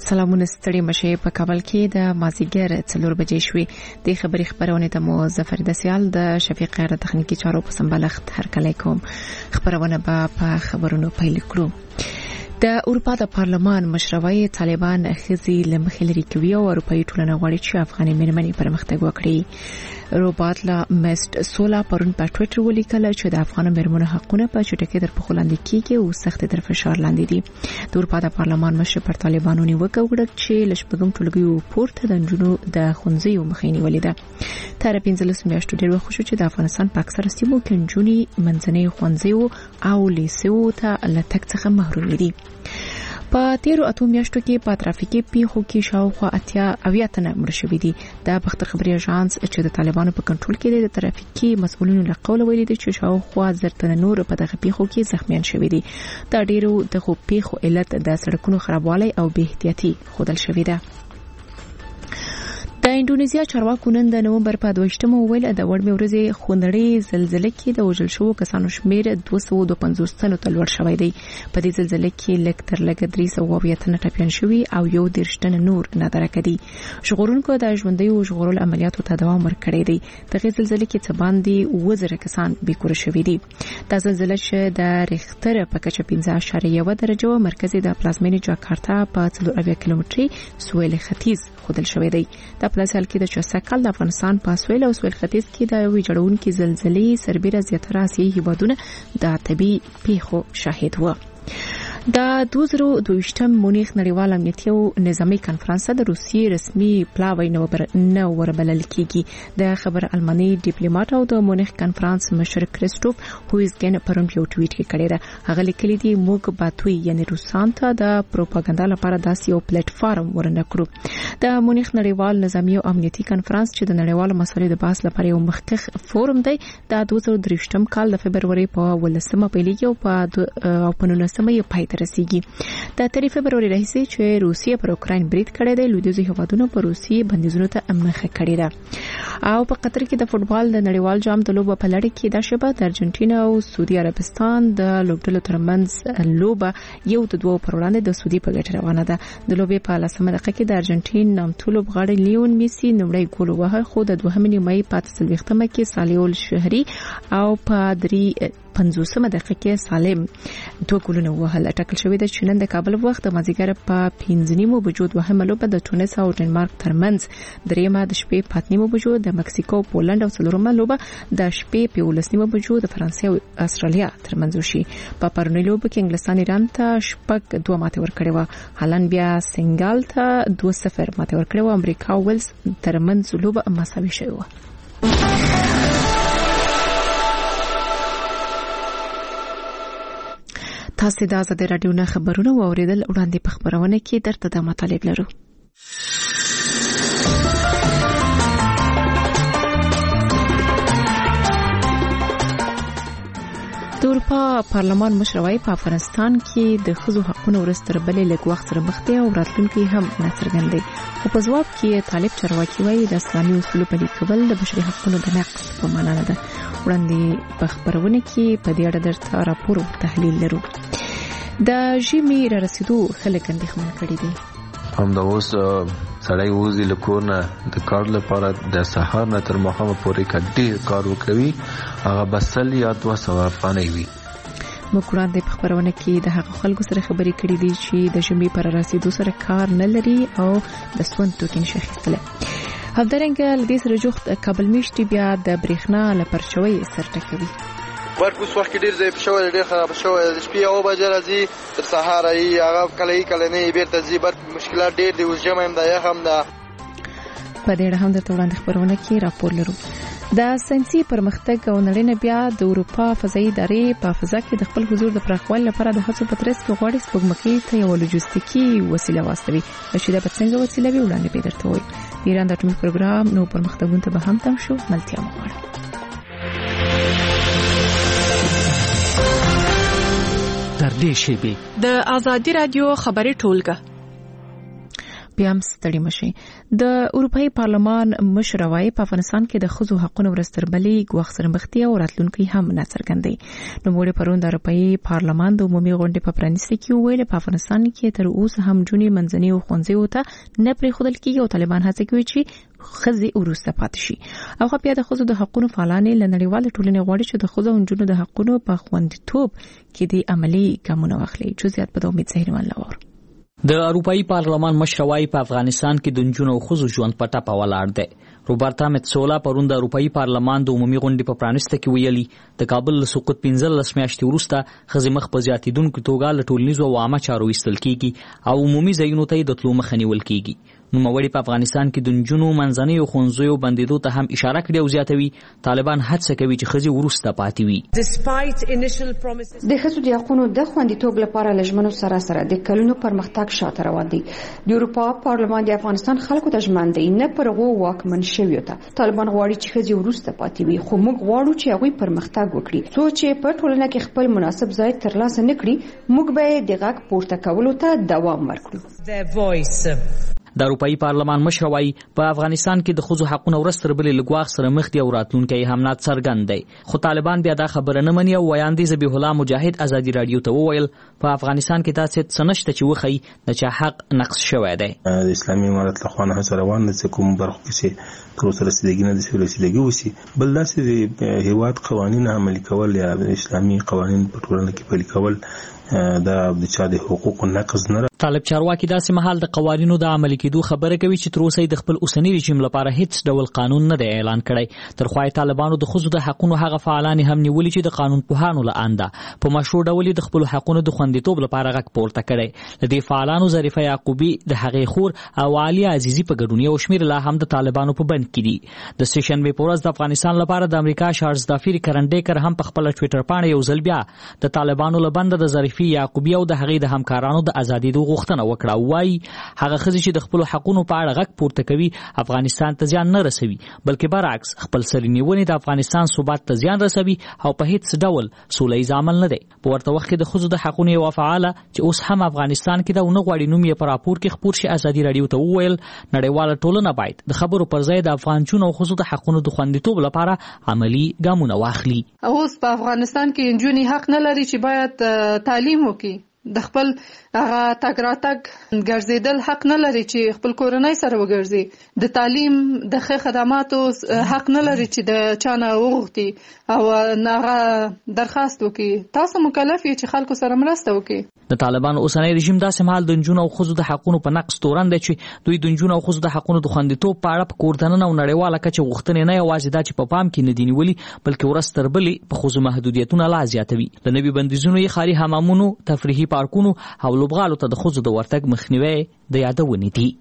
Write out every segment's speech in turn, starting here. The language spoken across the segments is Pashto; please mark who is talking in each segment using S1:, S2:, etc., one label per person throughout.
S1: سلامونه ستړي مشه په کابل کې د مازیګر 4 بجې شوې د خبري خبرونه د مظفر دسیال د شفیق غیر تخنیکی چارو په سمبالښت هرکلی کوم. خبرونه په خبرونو پیل کړو. د اروپا د پارلمان مشروعي طالبان خزي لمخې لري کوي او اروپאי ټولنه غواړي چې افغاني مېرمنې پرمختګ وکړي. روبات لا مست سولا پرون په ټوئیټر ولیکل چې د افغان مېرمنو حقونه په چټکۍ در په خلاندې کېږي او سخت در فشار لاندې دي. د اروپا د پارلمان مشر پر طالبانو نیوکه وکړه چې لشبګم ټولګي پورته د جنونو د خونځي مخینی ولیده. تر 15 میاشتو ډیر وخت شو چې د افغانستان په اکثره سیمو کې جنونی منځنۍ خونځي او لیسو ته لټک څخه محروم دي. په 13 میاشتو کې په ترافیکي پیښو کې شاوخوا 80 تنه مړ شوي دي. د بختر خبري اژانس چې د طالبانو په کنټرول کې د ترافیکي مسؤلینو له قوله ویلي دي چې شاوخوا 1000 تنه نور په دغه پیښو کې زخمیان شوي دي. دا ډیرو د خو پیښو علت د سړکونو خرابوالی او بې احتیاطي ښودل شوې ده. د انډونیزیا چارواکو نن د نومبر په 22مه ویل د وړمې ورځې خونړۍ زلزلې کې د وژل شوو کسانو شمیر 252 تنو ته لوړ شوی دی. په دې زلزلې کې لږ تر لږه 300 تنه ټپيان شوي او 1 تنه نور نادرکه دي. ژغورونکو د ژوندۍ ژغورل عملیاتو ته دوام ورکړی دی. دغه زلزلې کې څه باندې 1000 کسان بیکور شوي دي. دا زلزلې چې د ریختر په کچه 5.1 درجه مرکزي د پلازمینې جاکارتا په 4 کیلومتري سویل ختیځ خودل شوی دی. د پلاسل کې د چوسکل د افغانستان په سویل او سویل ختیځ کې د ویجړونکو زلزلې سربېره زیاتره آسیایي هیوادونه د طبي پیښو شاهد و. د 2022 مونیخ نړیوال امنیتي او نظامی کانفرنس د روسیې رسمي پلاوی نو وربلل کیږي. د خبر المانی ډیپلوماټ او د مونیخ کانفرنس مشر کریسټوف هویزګن پرون یو ټویټ کړی دی. هغه لیکلی دی موږ باتوي یعنی روسان ته د پروپاګاندا لپاره داسې یو پلیټ فارم ورنکړو. د مونیخ نړیوال نظامی او امنیتي کانفرنس چې د نړیوال مسایلو د بحث لپاره یو مخکخ فورم دی د 2023 کال د فبرवरी په 18مه پیلېږي او په 19مه پای رسیږي. د 3 فبرवरी راهیسې چې روسیه پر اوکراین برید کړی دی لویدیځ هیوادونو پر روسیې بندیزونو ته مخه کړې ده. او په قطر کې د فوتبال د نړیوال جام د لوبو په لړۍ کې د شبه د ارجنټینا او سعودي عربستان د لوبډلو ترمنځ لوبه 1-2 پر وړاندې د سعودي په ګټه روانه ده. د لوبې په 10مه دقیقه کې د ارجنټین نامتو لوبغاړی لیون میسي نومړی ګول ووهه خو د 2مه مې په 30مه کې سالیول شهري او په 50مه دقیقه کې سالم 2 ګولونه وهل. ټاکل شوی د چنن د کابل وخت د مازیګر په 5:30 بجو دوهمه لوبه د تونس او ډنمارک ترمنځ، دریمه د شپې په 8:30 بجو د مکسیکو پولند او څلورمه لوبه د شپې په 11:30 بجو د فرانسې او استرالیا ترمنځ وشي. په پرونی لوبه کې انګلستان ایران ته شپږ 2 ماته ورکړې و، هالند بیا سنگال ته 2-0 ماته ورکړې و، امریکا او ویلز ترمنځ لوبه مساوي شوه. تاسو د آزادۍ رادیو نه خبرونه واوریدل. وړاندې په خبرونه کې درته د مطالب لرو. د اروپا پارلمان مشروعي په افغانستان کې د ښځو حقوقو ورستر بلې لږ وخت سره مخ دي او راتلونکي هم ناڅرګند دي. خو په ځواب کې طالب چارواکي وایي د اسلامي اصولو پلي کول د بشري حقوقو د نقض په معنا نه ده. وړاندې په خبرونه کې په دې اړه درته راپور او تحلیل لرو. د ژمي را رسیدو خلک اندېښمن کړي دي.
S2: هم د اوس سړی وځي له کور نه د کار لپاره د سهار نه تر ماښامه پورې ډېر کار وکوي، هغه بس 100 یا 200 افغانۍ وي.
S1: موږ وړاندې په خبرونه کې د هغو خلکو سره خبرې کړې دي چې د ژمي پر رسیدو سره کار نه لري او د سون توکي نشي اخیستلی. همدارنګه له دې سره جوخت کابل میشتي بیا د برېښنا له پرچوي سر ټکوي.
S3: برق اوس وخت کې ډېر ضعیف شوی، ډېر خراب شوی. د شپې 9 بجې راځي تر سهار یې هغه کله نه بیرته ځي. برق مشکلات ډېر دي. اوس ژمی هم ده، یخ هم ده.
S1: په دې اړه هم درته وړاندې خبرونه کې راپور لرو. د ساینسي پرمختګ او نړۍ بیا د اروپا فضایي ادارې په فضا کې د خپل حضور د پراخوالي لپاره د هڅو په ترڅ کې غواړي سپوږمکۍ ته یو لوجستیکي وسیله واستوي. چې دا به څنګه وسیله وي وړاندې به درته وایو. د ایران د اټومي پروګرام نو پرمختګونو ته به هم تم شو. ملتیا مو غواړم.
S4: د آزادۍ رادیو خبري ټولګه
S1: بیا هم ستړي مشي. د اروپאי پارلمان مشر وايي په افغانستان کې د ښځو حقوقو ورستربلې ګواښ سره مخ دي او راتلونکي هم ناڅرګندي. نو موږ پرون د اروپאי پارلمان د عمومي غونډې په پرانیستي کې ویل په افغانستان کې تر اوسه هم جونې منځني او ښوونځي ته نه پرېښودل کېږي او طالبان هڅه کوي چې ښځې وروسته پاتې شي. او بیا د ښځو د حقوقو فعالانې له نړیوال ټولنې غواړي چې د ښځو او نجونو د حقوقو په خوندیتوب کې د عملي ګامونه واخلي. جزئیات په امید زهرمن لور.
S4: د اروپאי پارلمان مشر وايي په افغانستان کې د نجونو او ښځو ژوند په ټپه ولاړ دی. روبرتا متسولا پرون د اروپאי پارلمان د عمومي غونډې په پرانیسته کې ویلي د کابل له سقوط 15 میاشتې وروسته ښځې مخ په زیاتېدونکو توګه له ټولنیزو او عامه چارو ایستل کېږي او عمومي ځایونو ته د تلو مخه نیول کېږي. نوموړي په افغانستان کې د نجونو منځني او ښوونځیو بندېدو ته هم اشاره کړې او زیاتوي طالبان هڅه کوي چې ښځې وروسته پاتې وي.
S5: د ښځو د حقوقو د خوندیتوب لپاره لجمنو سره د کلونو پرمختګ شاته روان دي. د اروپا پارلمان د افغانستان خلکو ته ژمن دی نه پر غو واکمن شوی ته. طالبان غواړي چې ښځې وروسته پاتې وي خو موږ غواړو چې هغوی پرمختګ وکړي. څو چې په ټولنه کې خپل مناسب ځای ترلاسه نکړي موږ به د غږ پورته کولو ته دوام ورکړو.
S4: د اروپאי پارلمان مشر وايي په افغانستان کې د ښځو حقوقو ورستربلې له ګواښ سره مخ دي او راتلونکی هم ناڅرګند دی. خو طالبان بیا دا خبره نه مني او ویاندې ذبیح الله مجاهد ازادي رادیو ته وویل په افغانستان کې داسې څه نشته چې وښیي د چا حق نقض شوی دی.
S6: د اسلامي امارت له خوا هڅه روانه ده چې کوم برخو کې تر اوسه رسیدګي نه دي رسیدګي وشي. بل داسې د هیواد قوانین عملي کول یا اسلامي قوانین په ټولنه کې پلي کول دا د چا د حقوقو نقض نه.
S4: طالب چارواکي داسې مهال د قوانینو د عملي کېدو خبره کوي چې تر اوسه د خپل اوسنی رژیم لپاره هیڅ ډول قانون نه دی اعلان کړی. تر خو طالبانو د ښځو د حقوقو هغه فعالان هم نیولي چې د قانون پوهانو له انده په مشروع ډول د خپل حقوقو د خوندیتوب لپاره غږ پورته کړی. د دې فعالانو ظریفه یعقوبی د هغې خور او عالیه عزیزی په ګډون یو شمېر لا هم د طالبانو په بند کې دي. د سیشنبې په ورځ د افغانستان لپاره د امریکا شارزدافیر کرنډیکر هم په خپل ټوئیټر باندې یو ځل بیا د طالبانو له بند د ظریفه یعقوبی او د هغې د همکارانو د ازادۍ د غوښتنه وکړه. وايي هغه ښځې چې د خپل حقوقو په اړه غږ پورته کوي افغانستان ته زیان نه رسوي بلکې برعکس خپل سرې نیونې د افغانستان ثبات ته زیان رسوي او په هیڅ ډول سولیز عمل نه دی. په ورته وخت کې د ښځو د حقوقو یو فعاله چې اوس هم افغانستان کې د ونه غواړي نوم یې په راپور کې خپور شي ازادي رادیو ته وویل نړیواله ټولنه باید د خبرو پر ځای د افغان چونو او ښځو د حقوقو د خوندیتوب لپاره عملی ګامونه واخلي.
S7: اوس په افغانستان کې نجونې حق نه لري چې باید تعلیم وکړي. د خپل هغه تګ راتګ ګرځیدل حق نه لري چې خپل کورنۍ سره وګرځي. د تعلیم د ښه خدماتو حق نه لري چې د چانه وغوښتي او هغه درخواست وکړي. تاسو مکلف یې چې خلکو سره مرسته وکړي.
S4: د طالبان اوسنی رژیم داسې مهال د نجونو او ښځو د حقوقو په نقض تورن دی چې دوی د نجونو او ښځو د حقوقو د خوندیتوب په اړه په کوردننه او نړیواله کچه غوښتنې نه یوازې دا چې په پام کې نه دي نیولي بلکې ورځ تر بلې په ښځو محدودیتونه لا زیاتوي. د نوي بندیزونو یې ښاري حمامونو تفریحي پارکونو او لوبغالو ته د ښځو د ورتګ مخنیوی د یادونې دي.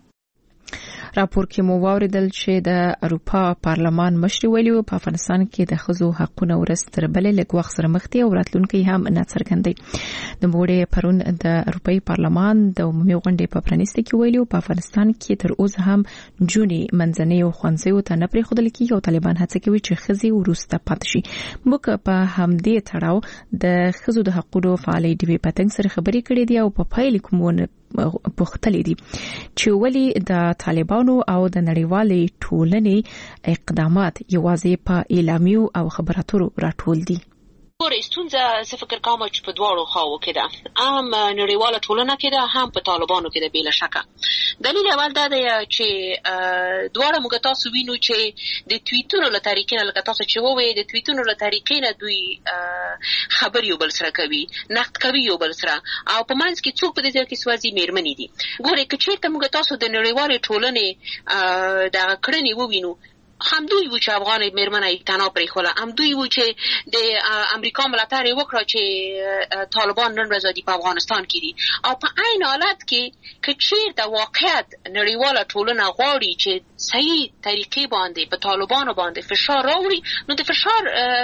S1: راپور کې مو واوریدل چې د اروپا پارلمان مشر ویلي په افغانستان کې د ښځو حقوقو ورستربلې له ګواښ سره مخ دي او راتلونکي هم ناڅرګند دي. د موړې پرون د اروپאי پارلمان د عمومي غونډې په پرانیسته کې ویلي په افغانستان کې تر اوسه هم جونې منځني او ښوونځیو ته نه پرېښودل کېږي او طالبان هڅه کوي چې ښځې وروسته پاتې شي. موږ په همدې تړاو د ښځو د حقوقو فعالې ډیوې پتنګ سره خبرې کړې دي او په پایله کې مو پوښتلې دي چې ولې د طالبانو او د نړیوالې ټولنې اقدامات یوازې په اعلامیو او خبراتو راټول دي.
S8: ستونزه زه فکر کوم چې په دواړو خواو کې ده، هم نړیواله ټولنه کې ده هم په طالبانو کې ده بلا شکه. دلیل اول دا دی چې دواړه موږ تاسو وینو چې د توییټونو له طریقې نه لکه تاسو چې ووایي د توییټونو له طریقې نه دوی خبرې یو بل سره کوي، نقد کوي یو بل سره او په منځ کې څوک په دې ځای کې سوازي میرمنې دي. ګورئ که چېرته موږ تاسو د نړیوالې ټولنې دغه کړنې ووینو، هم دوی و چې افغان میرمنه تنها پرېښوله، هم دوی و چې د امریکا ملاتړ یې وکړه چې طالبان نن ورځ په افغانستان کې دي. او په عین حالت کې که چېرته واقعیت نړیواله ټولنه غواړي چې صحیح طریقې باندې په طالبانو باندې فشار راوړي، نو د فشار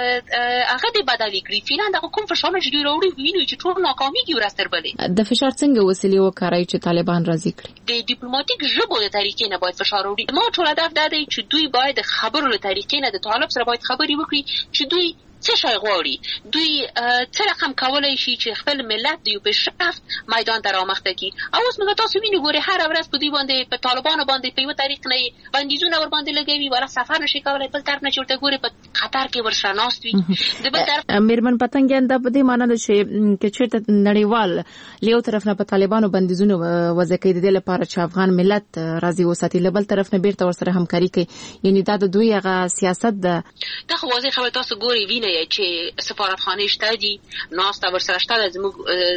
S8: هغه دې بدلې کړي. فعلا دغه کوم فشار چې دوی راوړي وینو چې ټول ناکامېږي ورځ تر بلې.
S1: د فشار څنګه وسیلې وکاروي چې طالبان راضي کړي؟
S8: د ډیپلوماټیک ژبو د طریقې نه باید فشار راوړي. ما ټول هدف دا دی چې دوی باید خبرو له طریقې نه د طالب سره باید خبرې وکړي چې دوی څه شی غواړي، دوی څه رقم کولای شي چې خپل ملت د یو پیشرفت میدان ته رامخته کړي. او اوس موږ تاسو وینو ګوري هر ورځ په دوی باندې په طالبانو باندې په یو طریق نه بندیزونه ور باندې لګوي، ولا سفر نشي کولای، بل طرف نه چورته ګوري په خطر کې ورسره ناست وي. د بل طرف
S1: میرمن پتنګیان دا په دې معنی ده چې چیرته نړیوال له یو طرف نه په طالبانو بندیزونه وضع کوي د لپاره چې افغان ملت راضي وساتي، له بل طرف نه بیرته ورسره همکاري کوي، یعنی دا د دوی هغه سیاست ده.
S8: دا خو واضح خبره تاسو ګوري وینئ چې سفارتخانه شته دي، ناسته ورسره شته، زموږ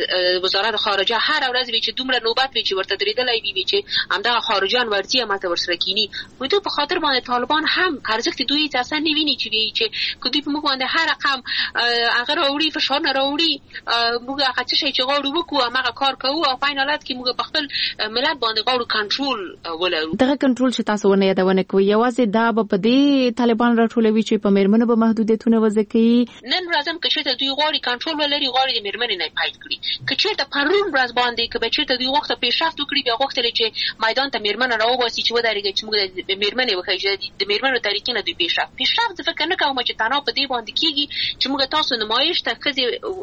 S8: وزارت خارجه هر ورځ وی چې دومره نوبت وی چې ورته درېدلای وی چې همدا خارجيان ورځي ماته ورسره کینی. وې ته په خاطر باندې طالبان هم ارزښت دوی تاسو نه ویني چې وی چې کدی په موږ باندې هر رقم هغه راوړي فشار نه راوړي، موږ هغه څه شي چې غواړو وکړو هغه کار کوو او په حالت کې موږ په خپل ملت باندې غواړو کنټرول ولرو.
S1: دغه کنټرول چې تاسو ونه یادونه کوي یوازې دا په دې طالبان راټولوي چې په میرمنو به محدودیتونه وضع کوي.
S8: نن ورځم که چېرته دوی غواړي کنټرول ولري، غواړي د میرمنې نه پایډ کړي، که چېرته پرون ورځ باندې که به چېرته دوی وخت پیشرفت وکړي بیا غوښتل چې میدان ته میرمنه راوباسي چې ودرېږي چې موږ د میرمنې وکړي د میرمنو طریقې نه دوی پیشرفت فکر نه کوم چې تنها په دې باندې کیږي چې موږ تاسو نمایش ته ښځې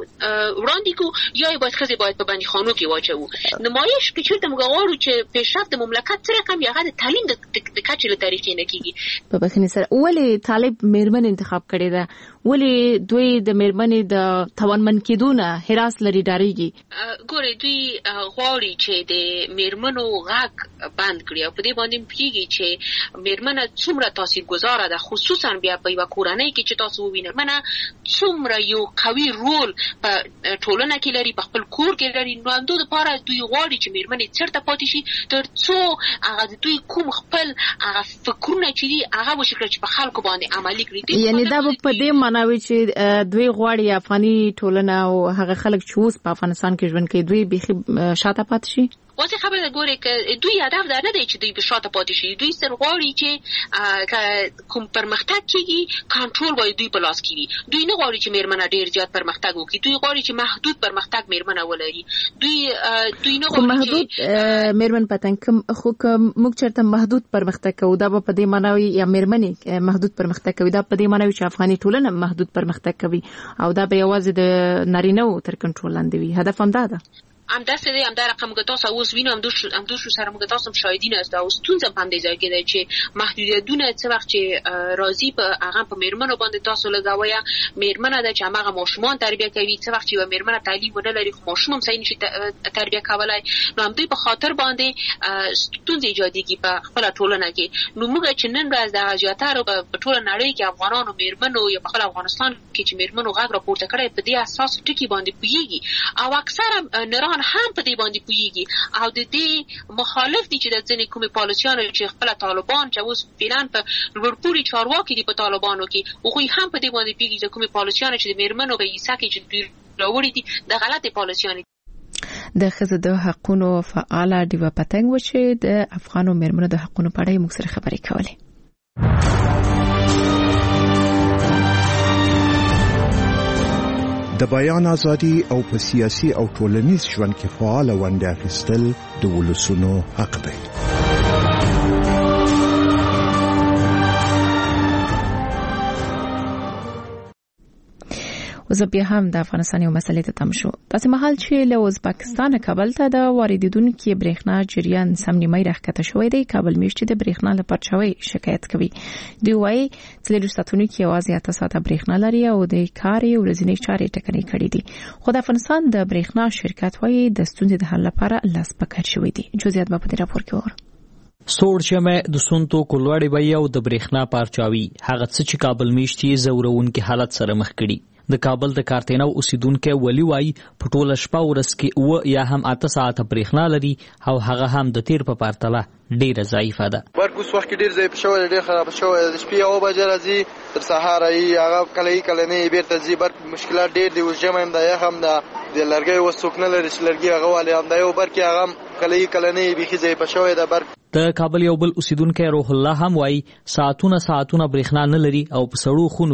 S8: وړاندې کوو یا باید ښځې باید په بندیخانو کې واچوو. نمایش کې چېرته موږ غواړو چې پیشرفت د مملکت څه رقم یا هغه د تعلیم د کچې له طریقې نه کیږي.
S1: په بخښنې سره ولې طالب میرمن انتخاب کړي ده، ولې دوی د میرمنې د توانمن کېدو نه هراس لري ډارېږي؟
S8: ګورې دوی غواړي چې د میرمنو غږ بند کړي او په دې باندې پوهېږي چې میرمنه څومره تاثیرګذاره ده، خصوصا بیا په یوه کورنۍ کې چې تاسو ووینئ میرمنه څومره یو قوي رول په ټولنه کې لري، په خپل کور کې لري. نو همدو دپاره دوی غواړي چې میرمنې چېرته پاتې شي تر څو هغه د دوی کوم خپل هغه فکرونه چې دي هغه وشي کړي چې په خلکو باندې عملي کړي.
S1: یعنی دا په دې معنی چې دوی غواړي افغاني ټولنه او هغه خلک چې اوس په افغانستان کې ژوند کوي دوی بيخي شاته پاتې شي.
S8: واضح خبره ګوري چې دوی هدف دا نه دی چې دوی په شاته پاتې شي، دوی سر غواړي چې کوم پرمختګ کیږي کنټرول وای دوی په لاس کې وي. دوی نه غواړي چې میرمنه ډیر زیات پرمختګ وکړي، دوی غواړي چې محدود پرمختګ میرمنه ولري. دوی نه غواړي
S1: محدود میرمن پتنګ خو موږ چرته محدود پرمختګ کوو دا په دې معنی یا میرمنې محدود پرمختګ کوي دا په دې معنی چې افغاني ټولنه محدود پرمختګ کوي او دا به یوازې د نارینه تر کنټرول لاندې وي. هدف هم دا ده.
S8: همداسې دی، همدا رقم موږ تاسو اوس وینو، همدوشو سره موږ تاسو هم شاهدین است او ستونزه هم دې ځای کې ده چې محدودیتونه څه وخت چې راځي په هغه په میرمنو باندې تاسو لګوي، میرمنه ده چې هغه ماشومان تربیه کوي، څه وخت چې میرمنه تعلیم ونه لري خو ماشوم هم صحیح نشي تربیه کولای، نو هم دوی په خاطر باندې ستونزې ایجادېږي په خپل ټولنه کې. نو موږ چې نن ورځ د زیاتره په ټول نړۍ کې افغانانو میرمنو یا په خپل افغانستان کې چې میرمنو غږ راپورته کړي په دې اساس ټکی باندې پوهیږي او اکثره نران هم په دې باندې پوهیږي او د دې مخالف دي چې د ځینې کومې پالیسیانو چې خپل طالبان چې اوس فعلا په لوړپوړي چارواکي دي په طالبانو کې هغوی هم په دې باندې پوهیږي چې کومې پالیسیانو چې د میرمنو په حصه کې چې دوی راوړي دي د غلطې پالیسیانې.
S1: د ښځو د حقونو فعاله ډیوه پتنګ و چې د افغانو میرمنو د حقونو په اړه موږ سره خبرې کولې.
S9: د بیان ازادي او په سیاسي او ټولنیز ژوند کې فعال ونډه اخیستل د ولسونو حق دی.
S1: وزه بیا هم د افغانستان یو مسلې ته تم شو. تاسو مهال چې له ازبکستان کابل ته د واردیدونکو برېښنا جریان سم نیمه راکته شوې دی. کابل میشته د برېښنا لپاره چوي شکایت کوي. دوی وايي چې له ساتونکو کې आवाज یا تاسو ته برېښنا لري او د کاري ورځنی چارې ټکنۍ کړې دي. خو د افغانستان د برېښنا شرکت وايي د ستونزې د حل لپاره لاس پکړ شوې دي. جزئیات په دې راپور کې ور
S4: سوړ شمه د سونتو کولوړې وي او د برېښنا پارچاوي هغه څه چې کابل میشتي زورونکو حالت سره مخ کړي. د کابل د کارتینو اوسیدونکو ولی وای په ټوله شپه ورځ کې او یا هم 8 ساعته برېښنا لري او هغه هم د تیر په پرتله ډیره ضعیفه ده.
S3: ورکوس وخت کې ډیر ضعیف شوی، ډیر خراب شوی. د شپې او بجې راځي تر سهار ای هغه کله نه بیرته ځي. بر مشکلات ډیر دی، وجمه هم د یخ هم د لرګي وسوکنه لري چې لرګي هغه والی هم د یو برکې هغه کله نه بيخي ضعیف شوی د بر.
S4: د کابل یو بل اوسیدونکو روح الله هم وای ساعتونه برېښنا نه لري او په سړو خونو کې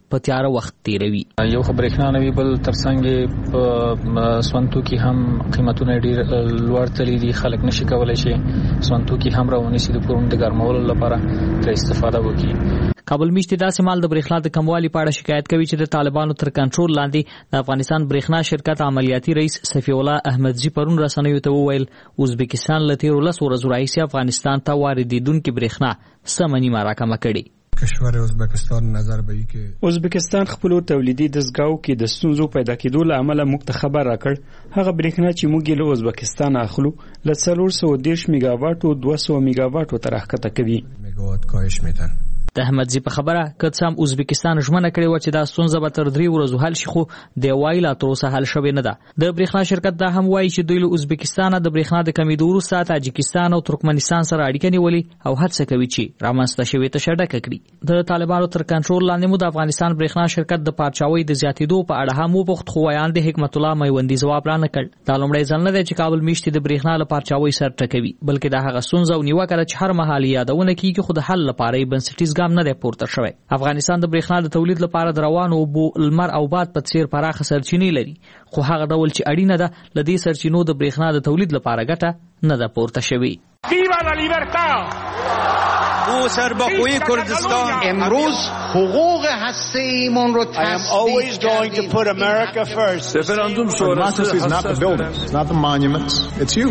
S4: په تیاره وخت تیروي.
S10: یو خبرېښنا نوی بل ترڅنګ په سونتو کې هم قیمتونه ډیر لوړ تللي دي. خلک نشي کولای شي سونتو کې هم راونیسي د کورونو د ګرمولو لپاره تر استفاده وکړي.
S4: کابل میشت داسې مال د برېښنا د کموالي په اړه شکایت کوي چې د طالبانو تر کنټرول لاندې د افغانستان برېښنا شرکت عملیاتي رئیس صفی الله احمدزي پرون رسنیو ته وویل ازبکستان له تیرو 10 ورځو راهیسې افغانستان ته واردېدونکې برېښنا سمه نیمه راکمه کړې.
S11: کشور ازبکستان نظر به ای که
S12: ازبکستان خپل تولیدي دستګاو کې د ستونزو پیدا کېدو له امله موږ ته خبر راکړ هغه برېښنا چې موږ له ازبکستان اخلو له 410 میگاواټ او 200 میگاواټ تر راښکته کوي.
S11: میگاواټ کاهش میدن.
S4: د احمدزي په خبره که څه هم ازبکستان ژمنه کړې وه چې دا ستونزه به تر 3 ورځو حل شي خو د وایي لا تر اوسه حل شوې نه ده. د برېښنا شرکت دا هم وایي چې دوی له ازبکستانه د برېښنا د کمیدو وروسته تاجکستان او ترکمنستان سره اړیکه نیولې او هڅه کوي چې رامنځته شوې تشه ډکه کړي. د طالبانو تر کنټرول لاندې مو د افغانستان برېښنا شرکت د پارچاوۍ د زیاتېدو په اړه هم وپوښت خو ویاند حکمت الله میوندي ځواب را نه کړ. دا لومړی ځل نه دی چې کابل میشتې د برېښنا له پارچاوۍ سر ټکوي بلکې دا هغه ستونزه او نیوکه ده چې هر مهال یادونه کیږي خو د حل لپاره یې بنسټیز ګام نه دی پورته شوی. افغانستان د برېښنا د تولید لپاره د روانو اوبو، لمر او باد په څیر پراخه سرچینې لري خو هغه ډول چې اړینه ده له دې سرچینو د برېښنا د تولید لپاره ګټه نه ده پورته شوې.
S13: ویوا لا لیبرتا او سربخوی کردستان
S14: امروز حقوق هسته‌ایمون رو
S13: always going to put America first.
S15: Referendum sonrası is not the buildings, it's not the monuments, it's you.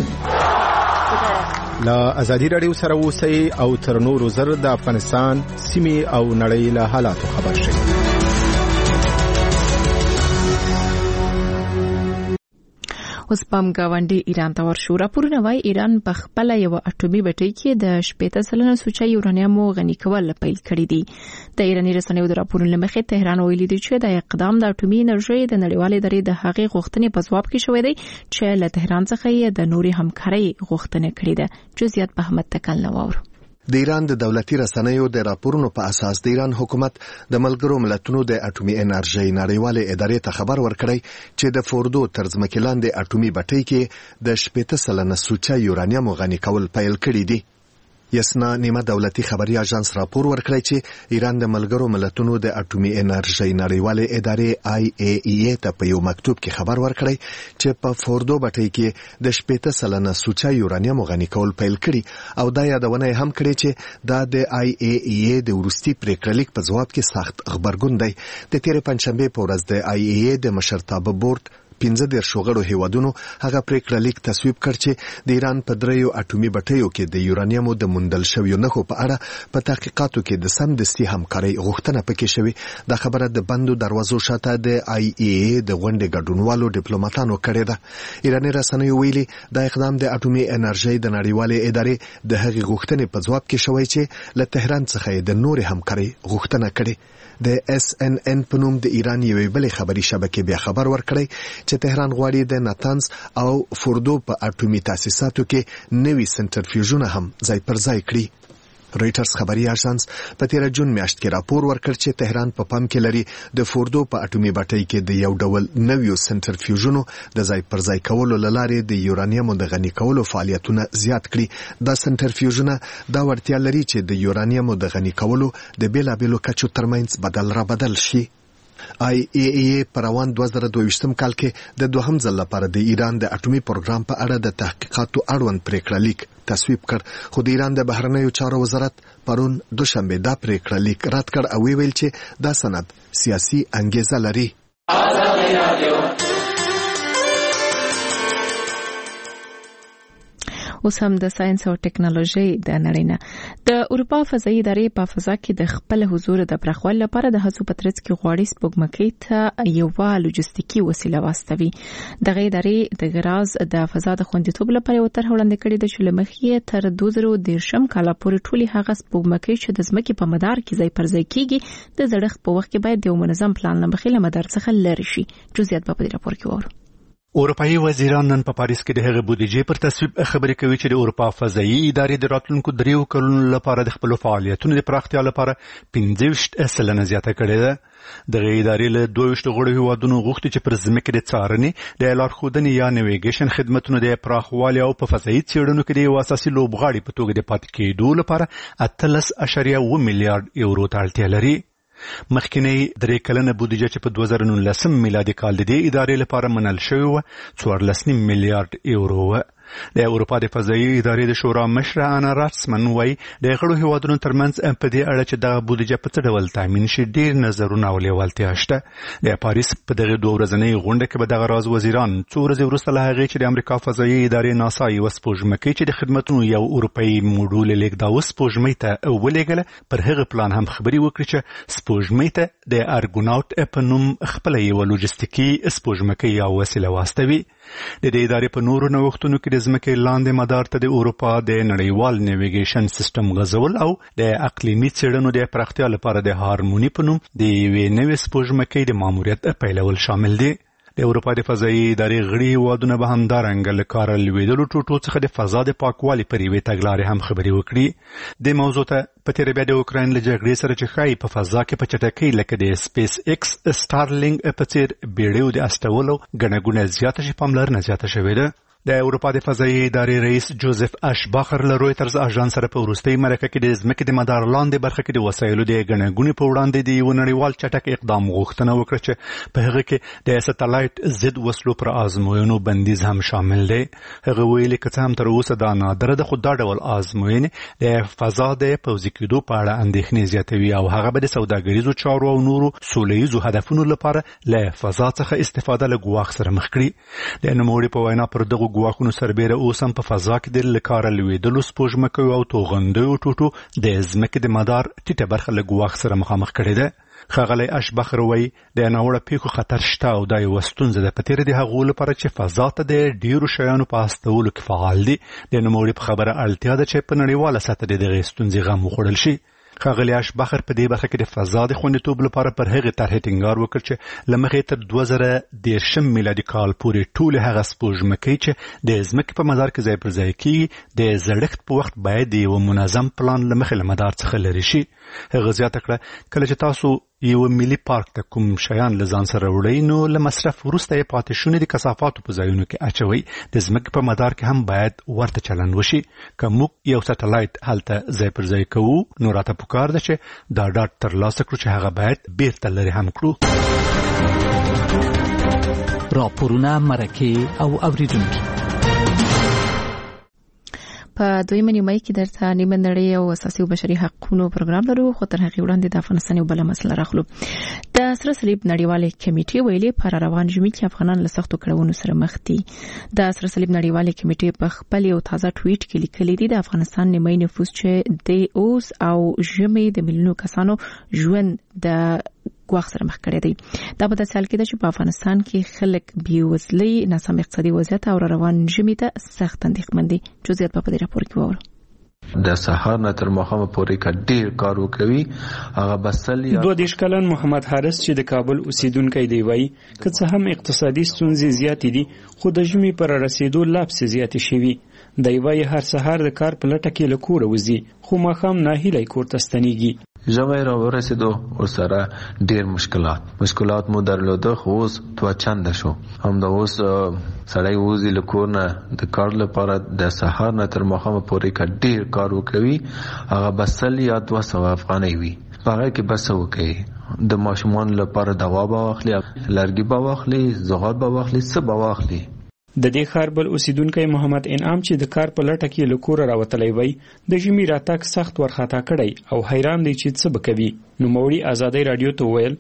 S16: لا ازادي رادیو سره اوسئ او تر نورو زر د افغانستان سیمې او نړۍ له حالاتو خبر شئ.
S1: اوس پام گاونډي ایران ته ورشو. راپورونه وايي ایران په خپل یو اټومي بټۍ کې د 80% سوچه یورانیم غني کول پیل کړی دی. د ایراني رسنیو د راپورونو مخې تهران ویلي دی چې د اقدام د اټومي انرژي د نړیوالې ادارې د هغې غوښتنې په ځواب کې شوې دی چې له تهران څخه یې د نوري همکارۍ غوښتنه کړې ده. جزئیات په احمد تکل نوور.
S17: د ایران د دولتي رسنیو د راپورونو په اساس د ایران حکومت د ملګرو ملتونو د اټومي انرژي نړیوالې ادارې ته خبر ورکړی چې د فوردو تر ځمکې لاندې اټومي بټۍ کې د 80% سوچه یورانیم غني کول پیل کړی دی. یسنا نیمه دولتي خبري اژانس راپور ورکړی چې ایران د ملګرو ملتونو د اټومي انرژي نړیوالې ادارې IAEA ته په یو مکتوب کې خبر ورکړی چې په فوردو بټۍ کې د 80% سوچه یورانیم غني کول پیل کړي او دا یادونه هم کړې چې دا د IAEA د وروستي پریکړلیک په ځواب کې سخت خبرګون دی. د تیرې پنځشنبه په ورځ د IAEA د مشرتابه بورډ 15 شوغړو هیوادونو هغه پریکړلیک تصویب کړ چې د ایران په دریو اټومي بټیو کې د یورانیمو د موندل شویو نښو په اړه په تحقیقاتو کې د سمدستي همکارۍ غوښتنه پکې شوې. دا خبره د بندو دروازو شاته د IAEA د غونډې ګډونوالو ډیپلوماټانو کړې ده. ایراني رسنیو ویلي دا اقدام د اټومي انرژي د نړیوالې ادارې د هغې غوښتنې په ځواب کې شوی چې له تهران څخه د نوري همکارۍ غوښتنه کړې. د SNN په نوم د ایران یوې بلې خبري شبکې بیا خبر ورکړی چې تهران غواړي د ناتانز او فوردو په اټومي تاسیساتو کې نوي سنټرفیوژونه هم ځای پر ځای کړي. رويټرز خبري اژانس په 13 جون میاشت کې راپور ورکړ چې تهران په پام کې لري د فوردو په اټومي بټۍ کې د یو ډول نویو سنټرفیوژونو د ځای پر ځای کولو لارې د یورانیمو د غني کولو فعالیتونه زیات کړي. دا سنټرفیوژونه دا ورتیا لري چې د یورانیمو د غني کولو د بیلابیلو کچو ترمنځ بدل را بدل شي. IAEA په روان 2022 کال کې د دوهم ځل لپاره د ایران د اټومي پروګرام په اړه د تحقیقاتو اړوند پریکړلیک تصویب کړ خو د ایران د بهرنیو چارو وزارت پرون دوشنبه دا پریکړلیک رد کړ او ویل چې دا سند سیاسي انګیزه لري.
S1: اوس هم د ساينس او ټیکنالوژي د نړۍ نه د اروپا فضایي ادارې په فضا کې د خپل حضور د پراخوالي لپاره د هڅو په ترڅ کې غواړي سپوږمکۍ ته یو لوجستیکي وسیله واستوي. دغه ادارې د غراز د فضا د خوندیتوب لپاره یو طرح وړاندې کړې ده چې لمخې تر 2013 کال پورې ټولي هغه سپوږمکۍ چې د ځمکې په مدار کې ځای پر ځای کیږي د زړښت په وخت کې باید یو منظم پلان لمخې له مدار څخه لري شي. جزئیات په دې راپور کې وورو.
S18: اروپایي وزیران نن په پاریس کې د هغه بودیجې پر تصویب خبرې کوي چې د اروپا فضایي ادارې د راتلونکو 3 کلونو لپاره د خپل فعالیتونو د پراختیا لپاره 15% زیاته کړې ده. د ادارې له 22 غړو هیوادونو غوښتي چې پر ځمکې د څارنې د لارښودنې یا نیویګیشن خدماتونو د پراخوالي او په فضایي څېړنو کې د اساسي لوبغاړي په توګه د پاتې کېدو لپاره 18.1 میلیارډ یورو ته اړتیا لري. مخکینی 3 کلنه بودیجه چې په 2019 میلادي کال د دې ادارې لپاره منل شوې وه 14 میلیارډ یورو وه. د اروپا د فضایي ادارې د شورا مشره انا راتسمن وایي د غړو هیوادونو ترمنځ په دې اړه چې دغه بودیجه په څه ډول تامین شي ډېر نظرونه او لیوالتیا شته. د پاریس په دغه 2 ورځنۍ غونډه کې به دغه راز وزیران 2 ورځې وروسته له هغې چې د امریکا فضایي ادارې ناسا یوه سپوږمکۍ چې د خدمتونو یو اروپایي موډول لیږداوه سپوږمۍ ته ولېږله پر هغه پلان هم خبرې وکړي چې سپوږمۍ ته د ارګوناوټ په نوم خپله یوه لوجستیکي سپوږمکۍ یا وسیله واستوي. د دې ادارې په نورو نوښتونو کې د ځمکې لاندې مدار ته د اروپا د نړیوال نیویګیشن سیستم غځول او د اقلیمي څېړنو د پراختیا لپاره د هارموني په نوم د یوې نوې سپوږمکۍ د ماموریت پیلول شامل دي. د اروپا د فضایي ادارې غړي هیوادونه به همدارنګه له کاره لوېدلو ټوټو څخه د فضا د پاکوالي پر یوې تګلارې هم خبرې وکړي. د موضوع ته په تېره بیا د اوکراین له جګړې سره چې ښایي په فضا کې په چټکۍ لکه د سپیس ایکس سټارلینګ په څېر بیړیو د استولو ګڼه ګوڼه زیاته شي پاملرنه زیاته شوې ده. د اروپا د فضایي ادارې رئیس جوزف اشباخر له رویترز اژانس سره په وروستۍ مرکه کې د ځمکې د مدار لاندې برخه کې د وسایلو د ګڼه ګوڼې په وړاندې د یو نړیوال چټک اقدام غوښتنه وکړه چې په هغه کې د سټلایټ ضد وسلو پر ازموینو بندیز هم شامل دی. هغه ویلي که څه هم تر اوسه دا نادره ده خو دا ډول ازموینې د فضا د پوځي کېدو په اړه اندېښنې زیاتوي او هغه به د سوداګریزو چارو او نورو سوله ییزو هدفونو لپاره له فضا څخه استفاده له ګواښ سره مخ کړي. د نوموړي په وینا پر دغو ګواښونو سربیره اوس هم په فضا کې د له کاره لوېدلو سپوږمکیو او توغندیو ټوټو د ځمکې د مدار ټیټه برخه له ګواښ سره مخامخ کړې ده. ښاغلی اشبخر وایي د ناوړه پیښو خطر شته او دا یوه ستونزه ده په تېره د هغو لپاره چې فضا ته د ډېرو شیانو په استولو کې فعال دي. د نوموړي په خبره اړتیا ده چې په نړیواله سطحه د دغې ستونزې غم وخوړل شي. ښاغلی اشبخر په دې برخه کې د فضا د خوندیتوب لپاره پر هغې طرحې ټینګار وکړ چې له مخې تر 2013 میلادي کال پورې ټولې هغه سپوږمکۍ چې د ځمکې په مدار کې ځای پر ځای کېږي د زړښت په وخت باید د یوه منظم پلان له مخې له مدار څخه لرې شي. هغه زیاته کړه کله چې تاسو یو ملي پارک ته کوم شیان له ځان سره وړئ نو له مصرف وروسته یې پاتې شونې د کثافاتو په ځایونو کې اچوئ. د ځمکې په مدار کې هم باید ورته چلند وشي. که موږ یو سټلایټ هلته ځای پر ځای کوو نو راته پکار ده چې دا ډاډ ترلاسه کړو چې هغه باید بیرته لرې هم کړو.
S4: راپورونه مرکې او اوریدونکي
S1: په دویمه نیمه کې درته نیمه نړۍ او اساسي او بشري حقوقو پروګرام لرو خو تر هغې وړاندې د افغانستان یو بله مسله راخلو. د سره صلیب نړیوالې کمیټې ویلي پر روان ژمي کې افغانان له سختو کړاوونو سره مخ دي. د سره صلیب نړیوالې کمیټې په خپل یو تازه ټویټ کې لیکلي دي د افغانستان نیمه نفوس چې د اوس او ژمي د میلیونو کسانو ژوند د ګواښ سره مخ کړی دی. دا په داسې حال کې ده چې په افغانستان کې خلک بېوزلۍ، ناسم اقتصادي وضعیت او روان ژمي ته سخت اندېښمن دي. جزئیات په دې راپور کې واورو.
S2: د سهار نه تر ماښامه پورې ډېر کار وکوي. هغه بسل
S12: 22 کلن محمد حارث چې د کابل اوسیدونکی دی وایي که څه هم اقتصادي ستونزې زیاتې دي خو د ژمي پر رسیدو لا پسې زیاتې شوي. دی وایي هر سهار د کار په لټه کې له کوره وځي خو ماښام ناهیلی کور ته ستنېږي.
S2: ژمی را ورسېدو ورسره ډېر مشکلات مو درلوده خو اوس دوه چنده شو. همدا اوس سړی وځي له کور نه د کار لپاره د سهار نه تر ماښامه پورې ډېر کار وکوي. هغه به 100 یا 200 افغانۍ وي. په هغه کې به څه وکوي؟ د ماشومانو لپاره دوا به واخلي، لرګي به واخلي، زغال به واخلي، څه به واخلي.
S12: د دې ښار بل اوسیدونکی محمد انعام چې د کار په لټه کې له کوره راوتلی وی د ژمي راتګ سخت ورخطا کړی او حیران دی چې څه به کوي. نوموړي ازادۍ راډیو ته وویل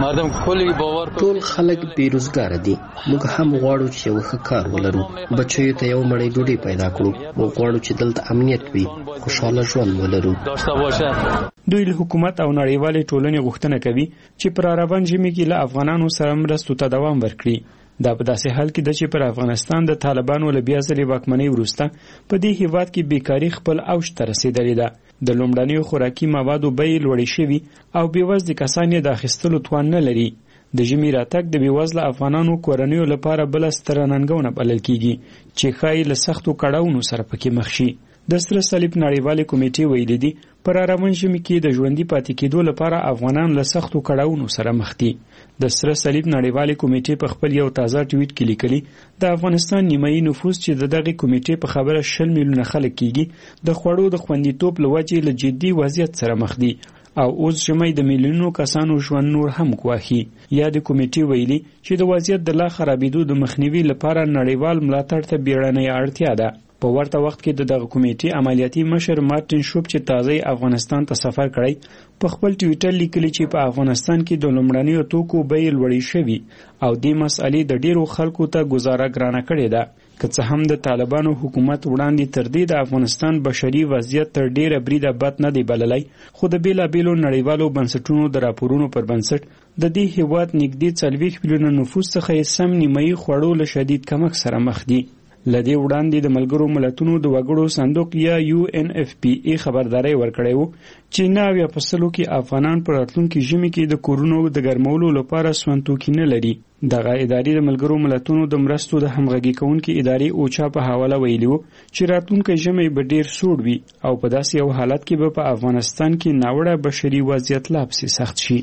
S19: ټول خلک بیروزګار دي. موږ هم غواړو چې یو ښه کار ولرو، بچیو ته یو مړۍ ډوډۍ پیدا کړو. موږ غواړو چې دلته امنیت وي، خوشحاله ژوند ولرو.
S12: دوی له حکومت او نړیوالې ټولنې غوښتنه کوي چې پر روان ژمي کې له افغانانو سره مرستو ته دوام ورکړي. دا په داسې حال کې ده چې پر افغانستان د طالبانو له بیا ځلې واکمنۍ وروسته په دې هیواد کې بیکاري خپل اوج ته رسېدلې ده. د لومړنیو خوراکي موادو بیې لوړې شوي او بېوزلي کسان یې د اخیستلو توان نه لري. د ژمي راتګ د بېوزله افغانانو کورنیو لپاره بله ستره ننګونه بلل کېږي چې ښایي له سختو کړاوونو سره پکې مخ شي. د سره صلیب نړیوالې کمیټې ویلي دي پر روان ژمي کې د ژوندي پاتې کېدو لپاره افغانان له سختو کړاوونو سره مخ دي. د سره صلیب نړیوالې کمیټې په خپل یو تازه ټویټ کې لیکلي د افغانستان نیمایي نفوس چې د دغې کمیټې په خبره 60 میلیونه خلک کېږي د خوړو د خوندیتوب له وجې له جدي وضعیت سره مخ دي او اوس ژمی د میلیونونو کسانو ژوند نور هم ګواښي. یا د کمیټې ویلي چې د وضعیت د لا خرابېدو د مخنیوي لپاره نړیوال ملاتړ ته بیړنۍ اړتیا ده. په ورته وخت کې د دغه کمیټې عملیاتي مشر مارټین شوپ چې تازه افغانستان ته سفر کړی په خپل ټویټر لیکلي چې په افغانستان کې د لومړنیو توکو بیې لوړې شوي او دې مسئلې د ډیرو خلکو ته ګزاره ګرانه کړې ده. که څه هم د طالبانو حکومت وړاندې تر دې د افغانستان بشري وضعیت تر ډیره بریده بد نه دی بللی، خو د بیلابیلو نړیوالو بنسټونو د راپورونو پر بنسټ د دې هیواد نږدې 40 میلیونه نفوس څخه یې سم نیمایي خوړو له شدید کمښت سره مخ دي. لدې وړاندې د ملګرو ملتونو د وګړو صندوق یا UNFPA خبرداري ورکړې وو چې 90% کې افغانان پر راتلونکي ژمي کې د کورونو د ګرمولو لپاره سونتوکي نه لري. دغه ادارې د ملګرو ملتونو د مرستو د همغږي کوونکې ادارې اوچا په حواله ویلي وو چې راتلونکي ژمي به ډیر سوړ وي او په داسې یو حالت کې به په افغانستان کې ناوړه بشري وضعیت لا پسې سخت شي.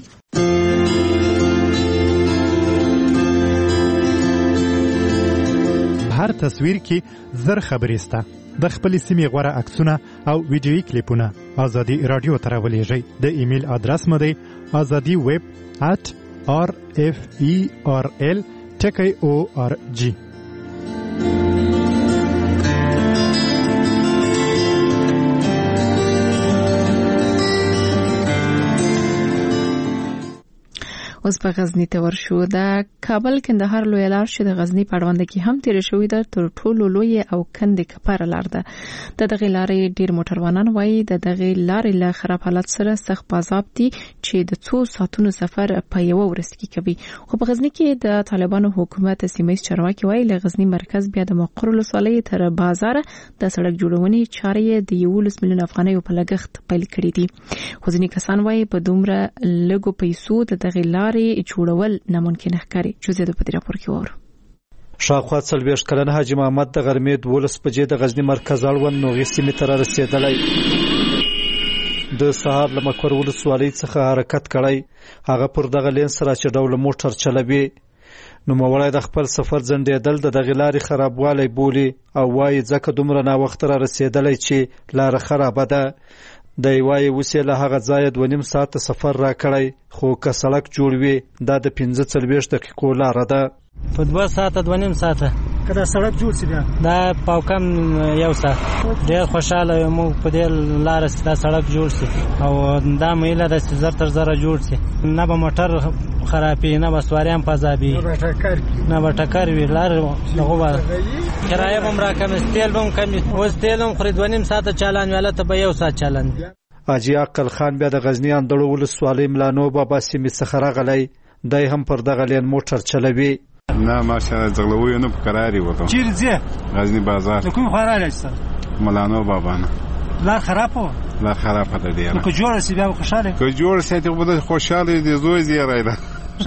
S18: هر تصویر کې زر خبرې سته. د خپل سیمې غوره عکسونه او ویډیویي کلیپونه ازادي رادیو ته راولېږئ. د ایمیل ادرس مو دی azadiweb@rferl.org.
S1: اوس په غزنی ته ورشو. د کابل کندهار لوی لار چې د غزنی په اړوند کې هم تیر شوې ده تر ټولو لوی او کندې کپاره لار ده. د دغه لارې ډیر موټروانان وایي د دغه لارې له خراب حالت سره سخت بازاب دي چې د 2 ساعتونو سفر په یو ورځ کې کوي. خو په غزنی کې د طالبانو حکومت سیمه چارواکي وایي له غزنی مرکز بیا د مقر ولسوالۍ تر بازار د سړک جوړونې چارې د 11 میلیون افغانیو په لګښت پیل کړې دي. خو ځینې کسان وایي په دومره لږو پیسو د دغه لارې جوړول ناممکن ښکاري. چې زه د پدې راپور کې وره
S20: شاوخوا 40 کلن حاجی محمد د غرمې 12 بجې د غزنی مرکز اړوند نوغې سیمې ته رسیدلی. د سهار له مقر ولسوالۍ څخه حرکت کړی. هغه پر دغه لین سره چې ډول موټر چلوي. نوموړی د خپل سفر ځنډېدل د دغې لارې خرابوالی بولي او وایي ځکه دومره ناوخته را رسېدلی چې لاره خرابه ده. د وایي اوس یې له هغه ځایه 2.5 ساعته سفر را کړی، خو که سړک جوړ وي دا د 45 دقیقو لاره ده.
S21: په 2 ساعته 2.5 ساعته که دا سړک جوړ شي بیا دا په کم 1 ساعت. ډېر خوشاله یم په دې لاره چې دا سړک جوړ شي او دا مېله د زر تر زره جوړ شي. نه به موټر خرابي، نه به سواریان فضابي، نه به ټکر وي. لاره دغه به کرایه به هم راکمه، تیل به هم کمي. اوس تیل هم خو 2.5 ساعته چالان وي، هلته به 1 ساعت چالان وي.
S20: حاجي عقل خان بیا د غزنی اندړو ولسوالۍ ملانو بابا سیمې څخه راغلی. دی هم پر دغه لین موټر چلوي.
S22: نه ماشاءالله ځغلوي نه په قراري وته.
S21: چیرې ځې؟
S22: غزنی بازار.
S21: د کوم خبره راځه؟
S22: ملانو بابا نه.
S21: لار خراب و؟
S22: لار خراب ده ډیره.
S21: که جوړ شي بیا خوشاله.
S22: که جوړ شي ته به خوشاله دي زوی زیری ده.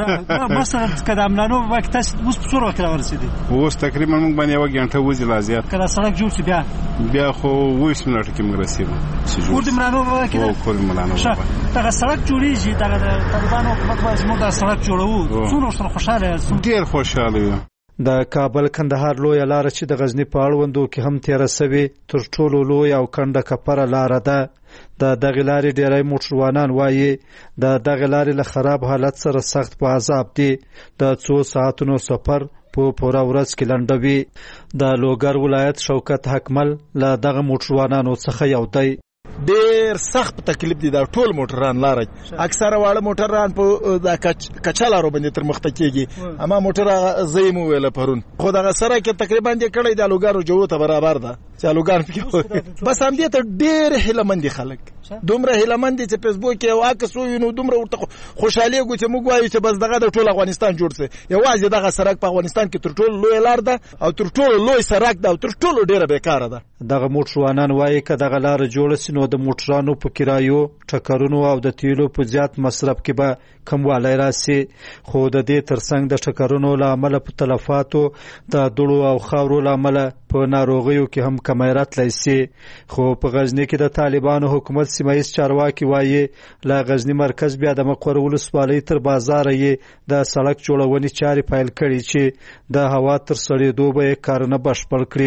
S21: مثلا کله ملانو وخت اوس په څوره کې ورسېدي؟
S22: اوس تقریبا موږ باندې یو غنټه وځي لا زیات.
S21: کله سړک جوړ شي بیا خو 20 منټه کې موږ رسېدو. ورته ملانو کې
S22: او کول ملانو
S21: دا سړک جوړیږي. دا طالبانو حکومت وايي موږ دا سړک جوړو. څومره خوشاله؟
S22: ډیر خوشاله یو.
S20: د کابل کندهار لوی لار چې د غزنی په اړوندو کې هم تیر سوي تر ټولو لوی او کنده کپره لار ده. د دغه لارې ډیری موټروانان وایي د دغه لارې له خراب حالت سره سخت په عذاب دي. د 2 ساعتونو سفر په پوره ورځ کې لنډوي. د لوګر ولایت شوکت حکمل له دغه موټروانانو څخه یو دی.
S23: ډیر سخت تکلیف دي دا ټول موټران لار. اکثره واړه موټران په د کچالارو باندې تر مخته کېږي. اما موټر زیم ویل پرون خو دغه سره کې تقریبا دې کړی د لوګارو جو ته برابر ده چې لوګار پکې. بس هم دې ته ډیر هیلمند خلک، دومره هیلمند چې فیسبوک کې او عکس وینو دومره ورته خوشاله غو چې موږ وایو چې بس دغه د ټول افغانستان جوړ شي. یوازې دغه سړک په افغانستان کې تر ټولو لوی لار ده او تر ټولو لوی سړک ده او تر ټولو ډیره بیکاره ده.
S20: دغه موټروانان وایي که دغه لار جوړ شي نو د موټرانو په کرایو، ټکرونو او د تیلو په زیات مصرف کې به کموالی راسي. خو د دې ترڅنګ د ټکرونو له امله په تلفاتو، د دوړو او خاورو له امله په ناروغیو کې هم کمی راتلی سي. خو په غزنی کې د طالبانو حکومت سیمایي چارواکي وایي له غزنی مرکز بیا د مقر ولسوالۍ تر بازار یې د سړک جوړونې چارې پیل کړي چې د هوا تر سړېدو به یې کارونه بشپړ کړي.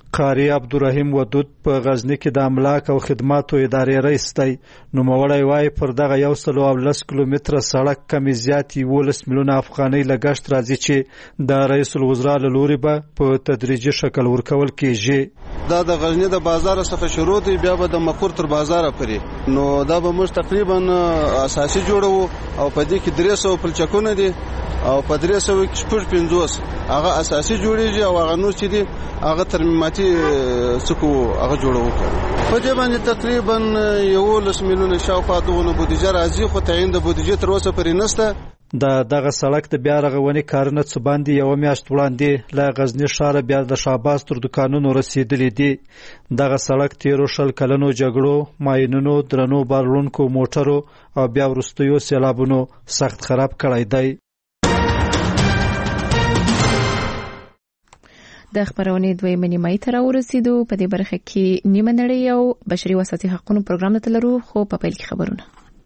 S20: قاری عبدالرحیم ودود په غزنی کې د املاک او خدماتو ادارې رئیس دی. نوموړی وایي پر دغه 110 کیلومتره سړک کمې زیات 11 میلیونه افغانۍ لګښت راځي چې د رئیس الوزرا له لوري به په تدریجي شکل ورکول کیږي.
S5: دا د غزنی د بازار څخه شروع دی، بیا به د مقر تر بازار پورې، نو دا به موږ تقریبا اساسي جوړو او په دې کې 300 پلچکونه دي او په 350 هغه اساسي جوړیږي او هغه نور چې دي هغه ترمیماتي څکو هغه جوړو. په دې باندې تقریبا 11 میلیونه شاوخوا دغه بودیجه راځي، خو تعین د بودیجه تر اوسه پرې نشته.
S20: دغه سړک د بیا رغونې کارونه څه باندې یو میاشت وړاندې له غزنی ښار بیا د شاباس تر دکانونو رسیدلی دي. دغه سړک تیرو 10 کلونو جګړو، ماینونو، درنو بارونکو موټرو او بیا وروستیو سیلابونو سخت خراب کړی دی.
S1: د خبرونې دویمه نیمایي ته راورسېدو. په دې برخه کې نیمه نړۍ او بشري او اساسي حقوقو پروګرام ته لرو، خو په پیل کې خبرونه.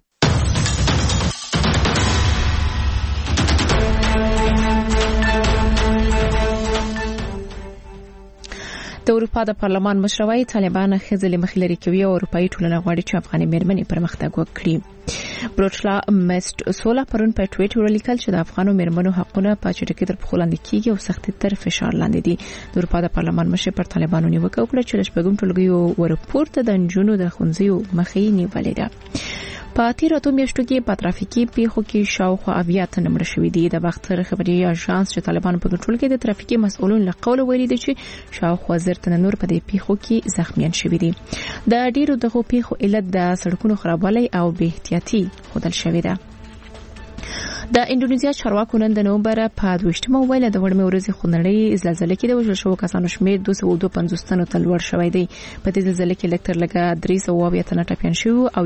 S1: د اروپا د پارلمان مشروعي طالبان خزل مخلري کوي او اروپאי ټولنه غواړي چې افغاني مېرمنې پرمختګ وکړي. بروچلا مست سولا پرون په ټویټر ولیکل چې د افغانو مېرمنو حقونه په چټکۍ تر پخو لاندې کیږي او سختي تر فشار لاندې دي. د اروپا د پارلمان مشر پر طالبانو نیوکه وکړه چې شپږم ټولګیو ورپورته د نجونو د ښوونځیو مخې نیولې ده. په تیر اتو میاشتو کې په ترافیکي پیښو کې شاوخوا 80 تنه مړه شوي دي. د باختر خبري اژانس چې طالبانو په کنټرول کې د ترافیکي مسؤلون له قوله ویلي دي چې شاوخوا 1000 تنه نور په دې پیښو کې زخمیان شوي دي. د ډیرو دغه پیښو علت د سړکونو خرابوالی او بې احتیاطي ښودل شوې ده. د انډونیزیا چارواکو نن د نومبر په 28مه ویل د وړمې ورځې خونړۍ زلزلې کې د وژل شوو کسانو شمېر 252 تنو ته لوړ شوی دی. په دې زلزلې کې لکټر لګا 300 تنه ټپيان شوي او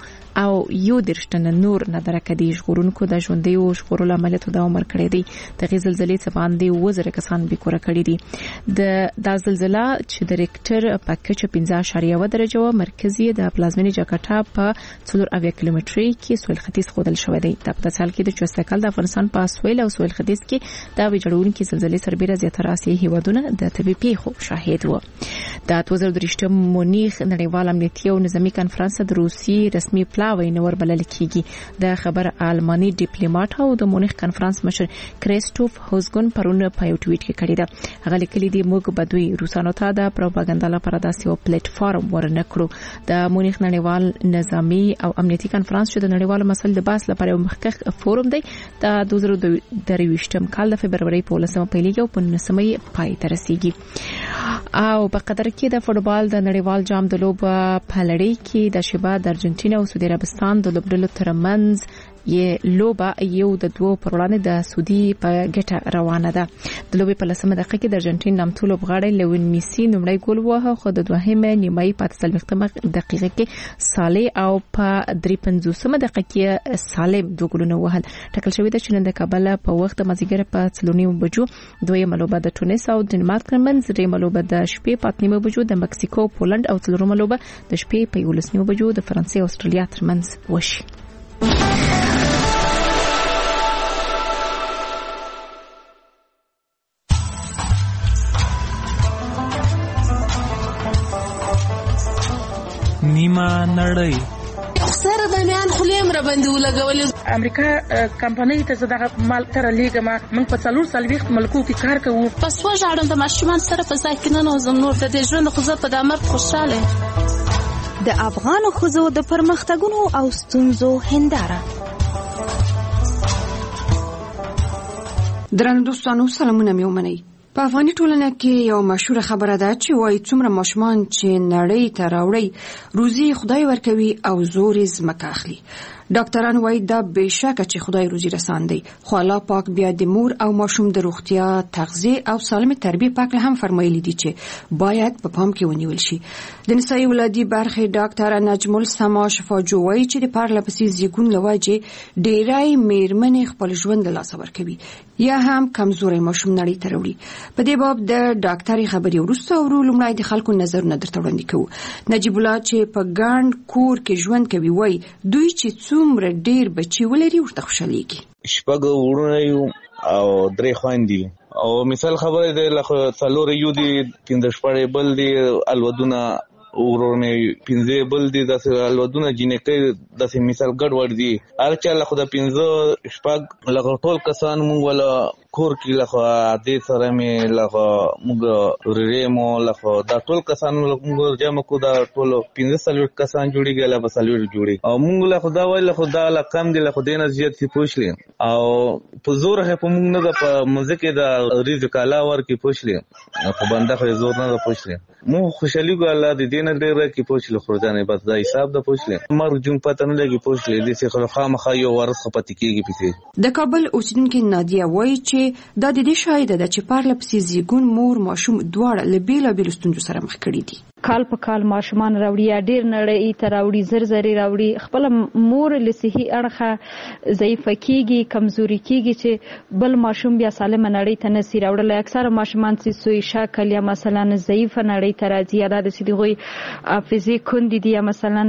S1: 110 تنه نور ندرکه دي. ژغورونکو د ژوندۍ او ژغورلو عملیاتو دوام ورکړی دی. دغه زلزلې څخه باندې 1000 کسان بیکوره کړي دي. د زلزلہ چې د ریکټر په کچه 15.1 درجه و، مرکزي د پلازمینې جاکارتا په 4 کیلومتري کې سویل ختیځ خودل شوی دی. د پتسال کې د چوستکل د افغانستان په سویل او سویل ختیځ کې د ویجاړونکو زلزلې سربېره زیاتره آسیایي هیوادونه د طبي پیښو شاهد وو. د 2023 مونیخ نړیوال امنیتي او نظامی کانفرنس د روسي رسمي پلاوی نور بلل کیږي. د خبر آلماني ډیپلوماټ او د مونیخ کانفرنس مشر کریسټوف هوزګون پرون په یو ټویټ کې کړی دی. هغه لیکلي دی موږ بدوي روسانو ته د پروپاګاندا لپاره داسې یو پلیټ فارم ورنکړو. د مونیخ نړیوال نظامی او امنیتي کانفرنس چې د نړیوالو مسایلو د بحث لپاره یو مخکښ فورم دی د 2023 کال د فبرवरी په 19مه پیلېږي او په 19مه پای ته رسیږي. او په قطر کې د فوټبال د نړیوال جام د لوب په لړۍ کې د شبا د ارجنټینا او سعودي عربستان د لوبډلو ترمنځ لوبه یو د دوه پر وړاندې د سعودي په ګټه روانه ده. د لوبې په 10مه دقیقه کې د ارجنټین نامتو لوبغاړی لوین میسی لومړی ګول ووهه، خو د دوهمه نیمایي په 40مه دقیقه کې صالح او په 53مه دقیقه کې سالم دوه ګولونه وهل. ټاکل شوی دی چې نن د کابل په وخت د مازیګر په 3:30 بجو دویمه لوبه د ټونس او ډنمارک ترمنځ، دریمه لوبه د شپې په 8:30 بجو د مکسیکو پولند او څلورمه لوبه د شپې په 11:30 بجو د فرانسې او استرالیا ترمنځ وشي.
S6: نیمه نړۍ
S7: سره د میان خلیم را باندې ولګولې.
S24: امریکا کمپنۍ ته زداغه مال تر لیګما من په 440 ملکو کې کار کوو.
S7: پس وژاړم د ماشومان سره په ځای کې نه نوزم نور د دې ژوند خو زه په دامر خوشاله.
S25: د افغان ښځو د پرمختګونو او ستونزو هنداره.
S26: درنو دوستانو سلامونه مې ومنئ. په افغاني ټولنه کې یو مشهور خبره ده چې وایي څومره ماشومان چې نړۍ ته راوړي روزي خدای ورکوي او زور یې ځمکه اخلي. ډاکټران وایي دا بېشکه چې خدای روزي رسان دی، خو الله پاک بیا د مور او ماشوم د روغتیا، تغذیه او سالم تربیه په اړه هم فرمایلی دي چې باید په پام کې ونیول شي. د نسایي ولادي برخې ډاکټر نجم السما شفاجو وایي چې د پرلپسې زیږون لوجه ډېری میرمنې خپل ژوند له لاسه ورکوي یا هم کمزوري ماشوم نړۍ ته راوړي. په دې باب د ډاکټري خبري ورسته ورو لمړی د خلکو نظرونه درته وړاندې کوو. نجیب الله چې په ګاند کور کې ژوند کوي وایي دوی چې څومره ډېر بچي ولري ورته خوشاليږي.
S27: شپږ وروڼه یو او درې خويندې
S3: او مثال خبره ده لکه څلور یو دي 15 شپږ بل دي الودونه ورونه 15 بل دي د الودونه جنکې د مثال ګډ ور دي ارچا لکه د 15 شپږ لکه ټول کسان مونږ ولا کور کې لکه دې سره مې لکه مونږ ورېمو لکه دا ټول کسان مونږ جمع کو دا ټول 15 کسان جوړیږي لا بسالور جوړي او مونږ لکه دا وای لکه دا لکم دي لکه دینه زیات سی پوښلې او په زور هه په مونږ نه د مزه د ریزق الله ور کې پوښلې په بنده په زور نه پوښلې مو خوشالي ګاله د دینه ډېر کې پوښلې خورځانه بس دا حساب د پوښلې مرګ جون پته نه لګي پوښلې دې څه خلخا مخا یو ورس پاتې کېږي پته
S26: د کابل اوسیدونکو نادیه وایي چې دا د دې شاهد ده چې پرله پسې زیږون مور ماشوم دواړه له بیلابیلو ستونزو سره مخ کړي دي.
S6: کال په کال ماشومان راوړي یا ډیر نړۍ ته راوړي زر راوړي خپل مور له صحي اړخه ضعیف کیږي کمزوري کیږي چې بل ماشوم بیا سالم نړۍ ته نسی راوړل. اکثر ماشومان چې سوی شکل یا مثلا ضعیف نړۍ ته راځي یا د سیدغوي حافظه کندي دي یا مثلا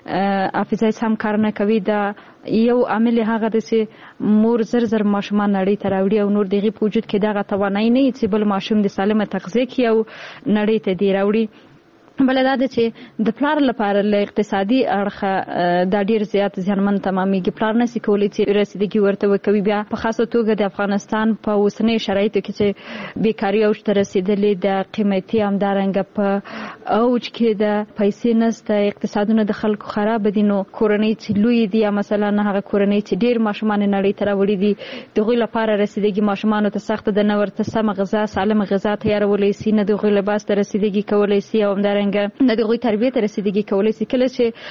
S6: حافظه سم کار نه کوي دا یو عامل هغه د سي مور زر ماشومان نړۍ ته راوړي او نور دغه په وجود کې دغه توانای نه چې بل ماشوم د سالمه تغذیه کی او نړۍ ته دی راوړي. بل دا چې د پلار لپاره له اقتصادي اړخه دا ډیر زیات ځانمن تمامېږي. پلار نشي کولی چې رسیدګي ورته وکوي. بیا په خاصه توګه د افغانستان په اوسنۍ شرایطو کې چې بیکاري اوج ته رسیدلې د قیمتي همدارنګه په اوج کې د پیسې نشته اقتصادونه د خلکو خراب دي نو کورنۍ چې لوی دي یا مثلا هغه کورنۍ چې ډیر ماشومان نړۍ ته راوړي دي دغه لپاره رسیدګي ماشومان ته سخت د نه ورته سم غذا سالم غذا تیارولای شي نه دغه لباس ته رسیدګي کولای شي او همدارنګه نه دغه تربیه ته رسیدګي کولای شي. کله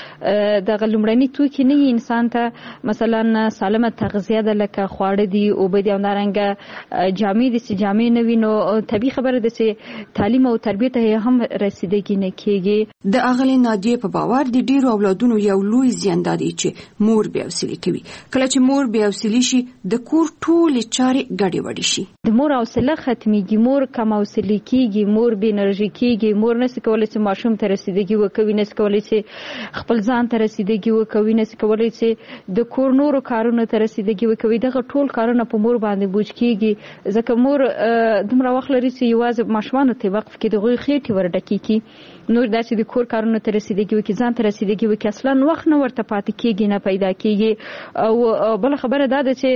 S6: چې د غلمړنی توکي نه انسان ته مثلا سالمه تغذیه د لکه خواړه دي او به د همدارنګه جامې دي چې جامې نه وینو طبي خبره ده چې تعلیم او تربیه ته هم رسیدګي نه کیږي.
S26: د اغلی نادیه په باور د ډیرو اولادونو یو لوی زیان دی چې مور بیا وسیله کوي. کله چې مور بیا وسیله شي د کور ټول چارې ګډې وډې شي.
S6: د مور حوصله ختميږي. مور کم حوصله کیږي. مور بې انرژي کیږي. مور نشي کولای چې ماشوم ته رسیدګي وکوي نشي کولای چې خپل ځان ته رسیدګي وکوي نشي کولای چې د کور نورو کارونو ته رسیدګي وکوي. دغه ټول کارونه په مور باندې بوج کیږي ځکه مور دومره وخت لري چې یوازې ماشومان ته وقف کې دغه خېټي ورډکی کی نور داسې د کور کارونو ته رسیدګي وکي ځان ته رسیدګي وکي اصلا وخت نه ورته پاتې کیږي نه پیدا کیږي. او بل خبره دا ده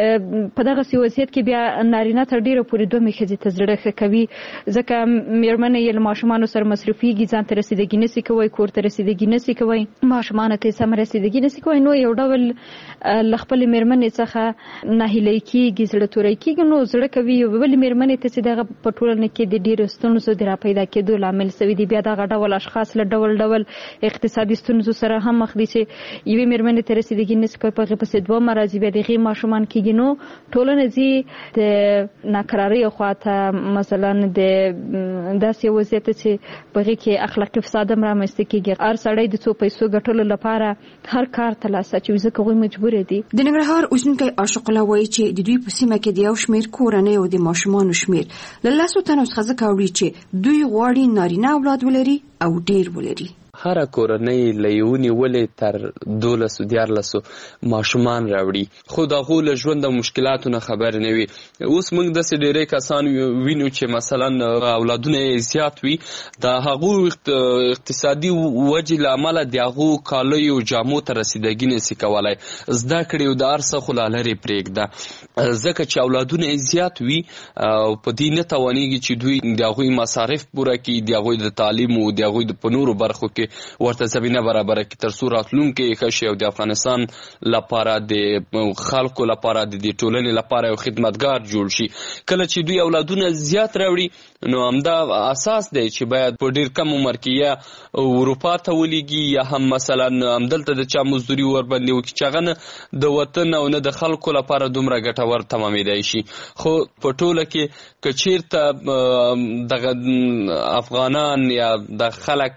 S6: چې په دغه وضعیت کې بیا نارینه تر ډیره پورې دوه میخه ته زړه کوي ځکه میرمنې یې ماشومان سره مصرفيږي ځان ته رسیدګي نشي کوي کور ته رسیدګي نشي کوي ماشومان ته سم رسیدګي نشي کوي نو یو ډول لخپل میرمنې څخه نه هلي کیږي زړه توري کیږي نو زړه کوي بل میرمنې ته چې دغه پټولنه کې د ډیرو ستونزو د را پیدا کېدو لامل سوي دي. بیا دغه ډول اشخاص له ډول اقتصادي ستونزو سره هم مخ دي چې یوې میرمنې ته رسیدګي نشي کوي په پسې دوه مرزي به دغه ماشومان کېږي نو ټولنه زی د ناکراری خواته مثلا د داسې وضعیت چې په کې اخلاقي فساد هم رامنځته کېږي. هر سړی د څو پیسو ګټلو لپاره هر کار ته لاس اچوي ځکه هغوی مجبور دي.
S26: د ننګرهار اوسیدونکی عاشق الله وایي چې د دوی په سیمه کې د یو شمېر کورنۍ او د ماشومانو شمېر له 100 تنو څخه ځکه چې دوی غواړي نارینه اولاد ولري او ډیر ولري.
S8: هر کورنۍ لیونی ولې تر 12 ماشومان راوړي خو دا غو له ژوند او مشکلاتو نه خبر نه وي. اوس موږ د ډېرې کسان وینو چې مثلا اولادونه زیات وي د هغو اقتصادي وجې له امله د هغو کالیو جامو ته رسیدګي نشي کولای زده کړي او د هر څه خو لا لرې پرېږده ځکه چې اولادونه زیات وي او په دې نه توانېږي چې دوی د هغوی مصارف پوره کړي د هغوی د تعلیم او د هغوی په نورو برخو کې ورته زمینه برابر کړي تر څو راتلونکي ښه شي او د افغانستان لپاره د خلکو لپاره د ټولنې لپاره یو خدمتګار جوړ شي. کله چې دوی اولادونه زیات راوړي نو همدا اساس دی چې باید په ډیر کم عمر کې یا اروپا ته ولیږي یا هم مثلا همدلته د چا مزدوري ورباندې وکړي چې هغه نه د وطن او نه د خلکو لپاره دومره ګټور تمامېدای شي. خو په ټوله کې که چیرته دغه افغانان یا د خلک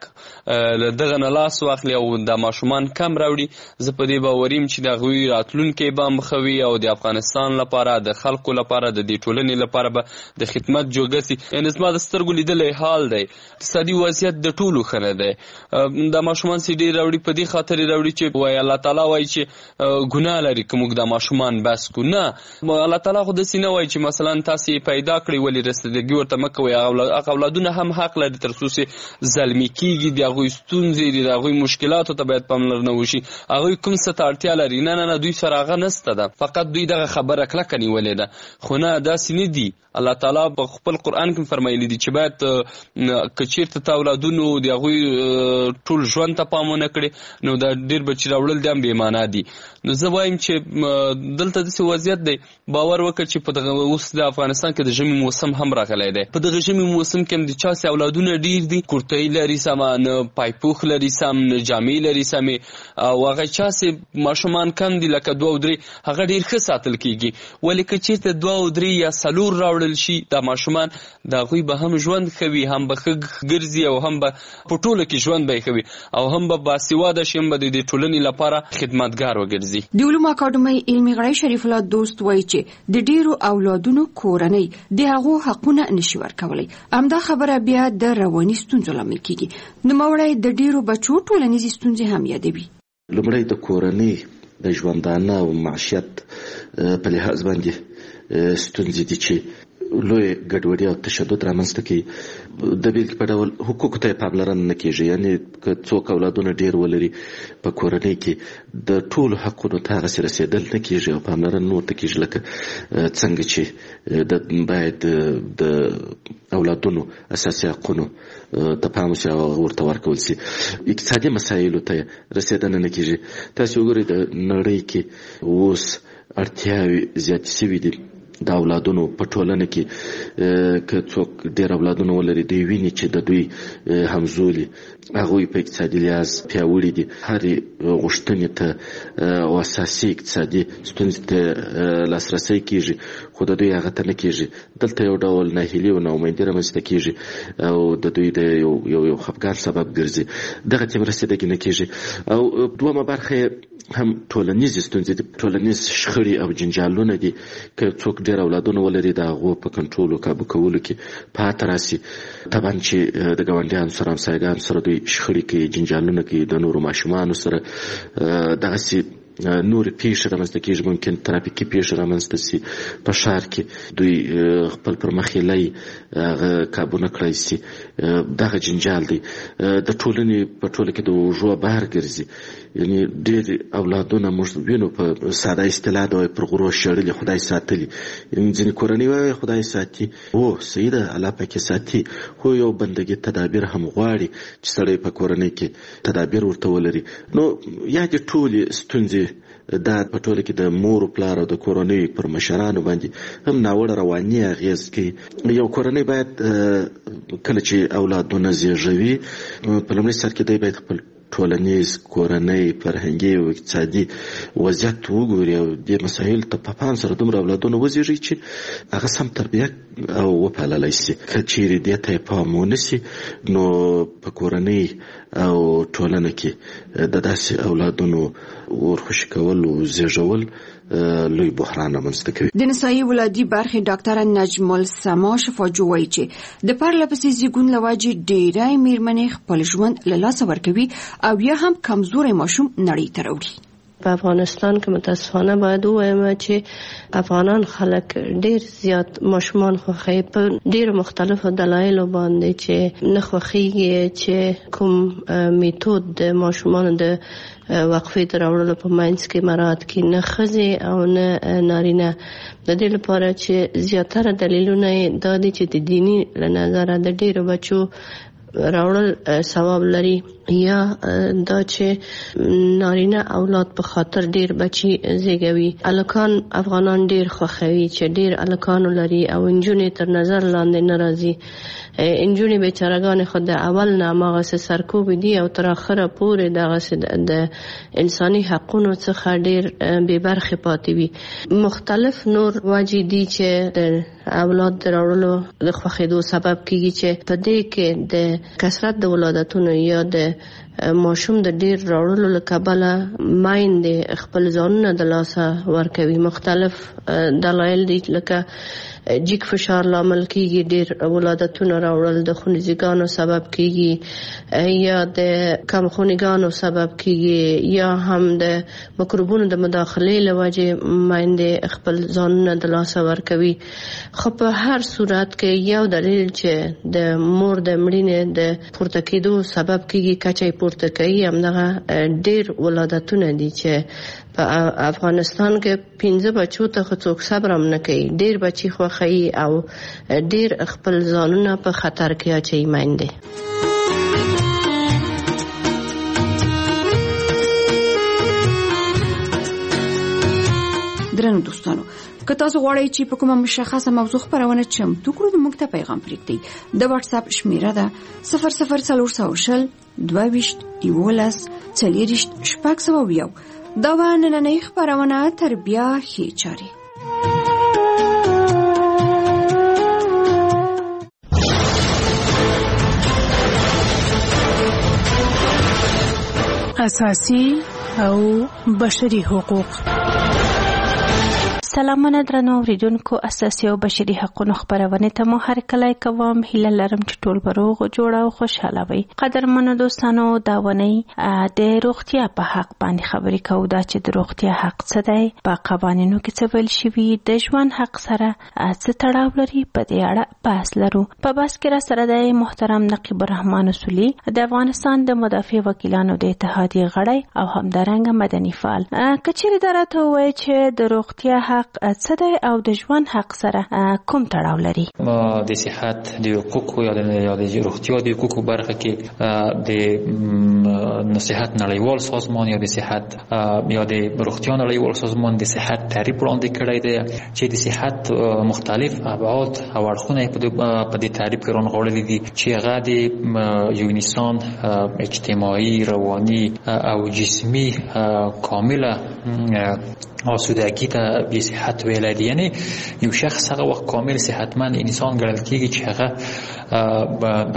S8: دغه نه لاس واخلي او د ماشومان کم راوړي، زه په دې باوریم چې د هغوی راتلونکی به هم ښه وي او د افغانستان لپاره، د خلکو لپاره، د دې ټولنې لپاره به د خدمت جوګه سي. یعنې زما د سترګو لیدلی حال دی، اقتصادي وضعیت د ټولو ښه نه دی. دا ماشومان چې ډېر راوړي په دې خاطر یې راوړي چې وایي الله تعالی وایي چې ګناه لري که موږ دا ماشومان بس کړو. نه، الله تعالی خو داسې نه وایي چې مثلا تاسې یې پیدا کړئ ولې رسېدګي ورته مه کوئ. هغه اولادونه هم حق لري تر څو چې زلمي کېږي، د هغوی ستونزې دي، د هغوی مشکلاتو ته باید پاملرنه وشي. هغوی کوم څه ته اړتیا لري، نه دوی سره هغه نسته ده، فقط دوی دغه خبره کلکه نیولې ده. خو نه، داسې نه دي. الله تعالی په خپل قرآن کې فرمایلی دي چې باید که چېرته ته اولادونو د هغوی ټول ژوند ته پام ونه کړې نو دا ډېر بچي راوړل دي هم بې معنا دي. نو زه وایم چې دلته داسې وضعیت دی، باور وکړه چې په دغه اوس د افغانستان کې د ژمي موسم هم راغلی دی. په دغه ژمي موسم کې هم د چا سې اولادونه ډېر دي، کورتۍ لري سمه، نه پایپوخ لري سم، نه جامې لري سمې، او هغه چا سې ماشومان کم دي لکه 2 او 3 هغه ډېر ښه ساتل کېږي. ولې که چېرته 2 او 3 یا 4 راوړل شي دا ماشومان، د هغوی به هم ژوند ښه وي، هم به ښه ګرځي او هم به په ټوله کې ژوند به یې ښه وي او هم به باسواده شي، هم به د دې ټولنې لپاره خدمتګار وګرځي.
S26: د علومو اکاډمۍ علمي غړی شریف الله دوست وایي چې د ډیرو اولادونو کورنۍ د هغو حقونه نشي ورکولی. همدا خبره بیا د رواني ستونزو لامل کیږي. نوموړی د ډیرو بچو ټولنیزې ستونزې هم یادوي.
S9: لومړی د کورنۍ د ژوندانه او معیشت په لحاظ باندې ستونزې دي چې لوی ګډوډي او تشدد رامنځته کوي. د بیلګې په ډول حقوقو ته یې پاملرنه نه کېږي، یعنې که څوک اولادونه ډېر ولري په کورنۍ کې د ټولو حقونو ته هغسې رسېدل نه کېږي او پاملرنه نه ورته کېږي لکه څنګه چې باید د اولادونو اساسي حقونو ته پام وشي او ورته ورکول شي. اقتصادي مسایلو ته رسېدنه نه کېږي. تاسې وګورئ د نړۍ کې اوس اړتیاوې زیاتې شوي دي د اولادونو په ټولنه کې. که څوک ډېر اولادونه ولري دوی ویني چې د دوی همزولي هغوی په اقتصادي لحاظ پیاوړي دي، هرې غوښتنې ته او اساسي اقتصادي ستونزې ته لاسرسی کېږي، خو د دوی هغه ته نه کېږي. دلته یو ډول ناهیلي او ناامیدي رامنځته کېږي او د دوی د یو خفګان سبب ګرځي. دغه ته رسېدګي نه کېږي. او دومره برخه هم ټولنیزې ستونزې دي، ټولنیز شخړې او جنجالونه دي. که څوک ډېر اولادونه ولري د هغو په کنټرول او کابو کولو کې پاته راسي، طبعا چې د ګاونډیانو سره همسایګانو سره دوی شخړې کوي، جنجالونه کوي، د نورو ماشومانو سره دغسې نورې پیښې رامنځته کېږي. ممکن ترافیکي پیښې رامنځته سي په ښار کې، دوی خپل پر مخ یې لای هغه کابو نه کړی سي. دغه جنجال دی د ټولنې په ټوله کې د اوږو بار ګرځي. یعنی ډېر اولادونه موږ وینو په ساده اصطلاح د پر غرو شړلي خدای ساتلي. یعنې ځینې کورنۍ وایي خدای ساتي، هو صحیح ده، الله پاک یې ساتي، خو یو بندګي تدابیر هم غواړي چې سړی په کورنۍ کې تدابیر ورته ولري. نو یا دې ټولې ستونزې دا په ټوله کې د مور او پلار او د کورنۍ پر مشرانو باندې هم ناوړه رواني اغېز کوي. یو کورنۍ باید کله چې اولادونه زیږوي په لومړي سر کې دی باید خپل ټولنیز، کورنۍ، فرهنګي او اقتصادي وضعیت وګوري او دې مسایل ته په پام سره دومره اولادونه وزېږي چې هغه سم تربیه او وپاللی شي. که چیرې دې ته یې پام ونه شي نو په کورنۍ او ټولنه کې د داسې اولادونو ورخوشي کول او زیږول لوی بحران رامنځته کوي.
S26: د نسایي ولادي برخې ډاکټره نجم السما شفاجو وایي چې د پرلپسې زیږون له وجې ډېری مېرمنې خپل ژوند له لاسه ورکوي او یا هم کمزوری ماشوم نړۍ ته راوړي.
S10: په افغانستان کې متاسفانه باید ووایم چې افغانان خلک ډیر زیات ماشومان خوښوي په ډیرو مختلفو دلایلو باندې چې نه خوښیږي چې کوم میتود د ماشومانو د وقفې د راوړلو په منځ کې مراعات کړي، نه ښځې او نه نارینه. د دې لپاره چې زیاتره دلیلونه یې دا دي چې د دیني له نظره د ډیرو بچو راوړل ثواب لري، یا دا چې نارینه اولاد په خاطر ډیر بچي زیږوي. الکان افغانان ډیر خوښوي چې ډیر الکانو لري او انجونې تر نظر لاندې نه راځي. انجونې بیچارهګانې خو د اول نه هماغسې سرکوب دي او تر اخره پورې دغسې د انساني حقونو څخه ډیر بې برخې پاتې وي. مختلف نور وجې دي چې د اولاد د راوړلو د خوښېدو سبب کیږي چې په دې کې د کثرت د ولادتونو یا د ماشوم د ډیر راوړلو له کبله میندې خپل ځانونه د لاسه ورکوي. مختلف دلایل دي لکه جګ فشار لامل کیږي، ډیر ولادتونه راوړل د خونریزګانو سبب کیږي یا د کم خونیګانو سبب کیږي یا هم د مکروبونو د مداخلې له وجې میندې خپل ځانونه د لاسه ورکوي. خو په هر صورت کې یو دلیل چې د مور د مړینې د پورته کېدو سبب کیږي کچې پورته کوي همدغه ډیر ولادتونه دي چې په افغانستان کې 15 بچو ته څوک صبر هم نه کوي. ډیر بچي خوښوي او ډیر خپل ځانونه په خطر کې اچوي میندې.
S26: درنو دوستانو، که تاسو غواړئ چې په کومه مشخصه موضوع خبرونه چمتو کړو نو موږ ته پیغام پرېږدئ. د واتس اپ شمیره ده 0040 22 11 40 600. دا و نننۍ خبرونه تر بیا ښې چارې.
S11: اساسي او بشري حقوق.
S13: سلامونه درنو اوریدونکو، اساسي او بشري حقوقو خبرونه ته مو هر کله کوم هیله لرم چې ټول بروغ جوړ او خوشاله وي. قدرمنو دوستانو، دا ونی د روغتیا په حق باندې خبرې کوو. دا چې د روغتیا حق څه دی، په قوانینو کې څه ویل شوي، د ژوند حق سره څه تړاو لري، په دې اړه بحث لرو. په بحث کې را سره د محترم نقیب الرحمن اصولي د افغانستان د مدافع وکیلانو د اتحادیې غړی او همدارنګه مدني فعال. کچېرې درته وایي چې د روغتیا حق څه دی او د ژوند حق سره کوم تړاو لري.
S14: د صحت د حقوقو یا د روغتیا د حقوقو برخه کې د صحت نړیوال سازمان یا د صحت یا د روغتیا نړیوال سازمان د صحت تعریف وړاندې کړی دی چې د صحت مختلف ابعاد او اړخونه په دې تعریف کې رانغاړلي دي چې هغه د یو انسان اجتماعي، رواني او جسمي کامله آسودگی ته به صحت ویل دي. یعنی یو شخص هغه وخت کامل صحتمند انسان ګڼل کېږي چې هغه په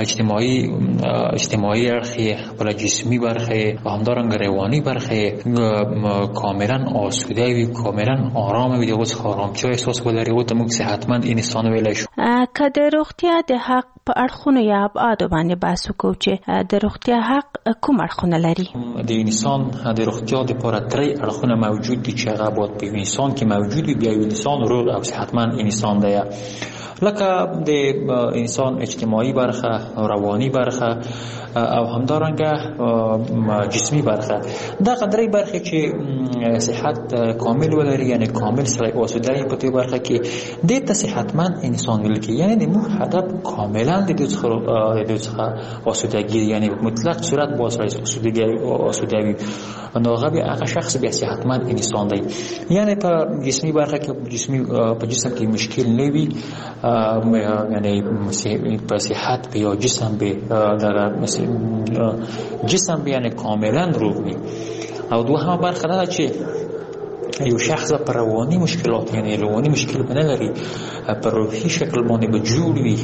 S14: اجتماعي اړخ، خپل جسمي برخه او همدارنګه رواني برخه کاملا آسوده وي، کاملا آرام وي، دغه څخه آرامتیا احساس ولري او ته موږ صحتمند انسان ویلی شو.
S13: که د روغتیا د حق په اړخونو یا ابعادو باندې بحث وکړو چې د روغتیا حق کوم اړخونه لري.
S14: د انسان د روغتیا لپاره درې اړخونه موجود دي چې هغه باید په انسان کې موجود وي. بیا یو انسان روغ او صحتمند انسان دی، لکه د انسان اجتماعي برخه، رواني برخه او همدارنګه جسمي برخه. دا درې برخه چې صحت کامل ولري، یعنی کامل سره آسوده په دې برخه کې د ته صحتمند انسان ویل کی. یعنی د موږ هدف کاملا د دې څخه آسودگی، یعنی مطلق صورت با آسوده وي، نو هغه شخص بیا صحتمند انسان دی. یعنی په جسمي برخه کې په جسم کې مشکل نه وي، یعنی په صحت به یا جسم به جسم به یعنی کاملا روغ وي. او دوهمه برخه دا چې یو شخص پر رواني مشکلات، یعنی رواني مشکل نه لري، پر روحي شکل باندې به جوړ وي،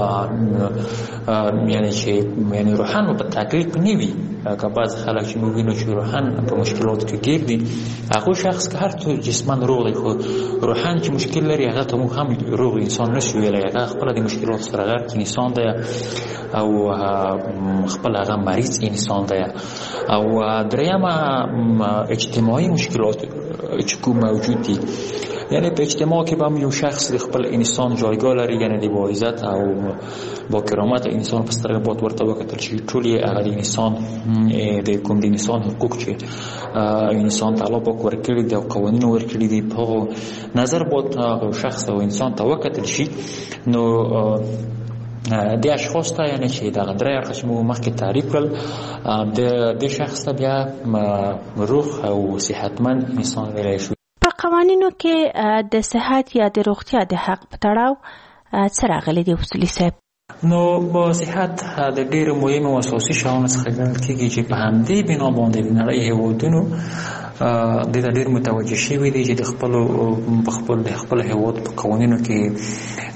S14: یعنی چې یعنی روحان په تکلیف نه وي. که بعض خلک چې موږ وینو چې روحان په مشکلاتو کې ګیر دي، هغه شخص که هر څو جسمن روغ دی خو روحان چې مشکل لري، هغه ته موږ هم روغ انسان نشو ویلی. هغه خپل د مشکلاتو سره غرق انسان دی او خپل هغه مریض انسان دی. او درېیمه اجتماعي مشکلات چې کوم موجود دي، یعنی په اجتماع کې به هم یو شخص د خپل انسان جایگاه لري، یعنی د با عزت او با کرامت انسان په سترګه باید ورته وکتل چې ټول یې هغه د انسان د کوم د انسان حقوق چې انسان ته الله پاک ورکړي دي او قوانین ورکړي دي، په هغو نظر باید هغه شخص او انسان ته وکتل شي. نو د اشخاص ته، یعنی چې دغه درې اړخه چې موږ مخکې تعریف کړل، د شخص ته بیا روغ او صحتمند انسان ویلی شو.
S13: په قوانینو کې د صحت یا د روغتیا د حق په تړاو څه راغلي دي اصولي صاحب؟
S14: نو با صحت د ډېرو مهمو او اساسي شیانو څخه ګڼل کېږي چې په همدې بنا باندې د نړۍ هېوادونو دې ته ډېر متوجه شوي دي چې د خپل هېواد په قوانینو کې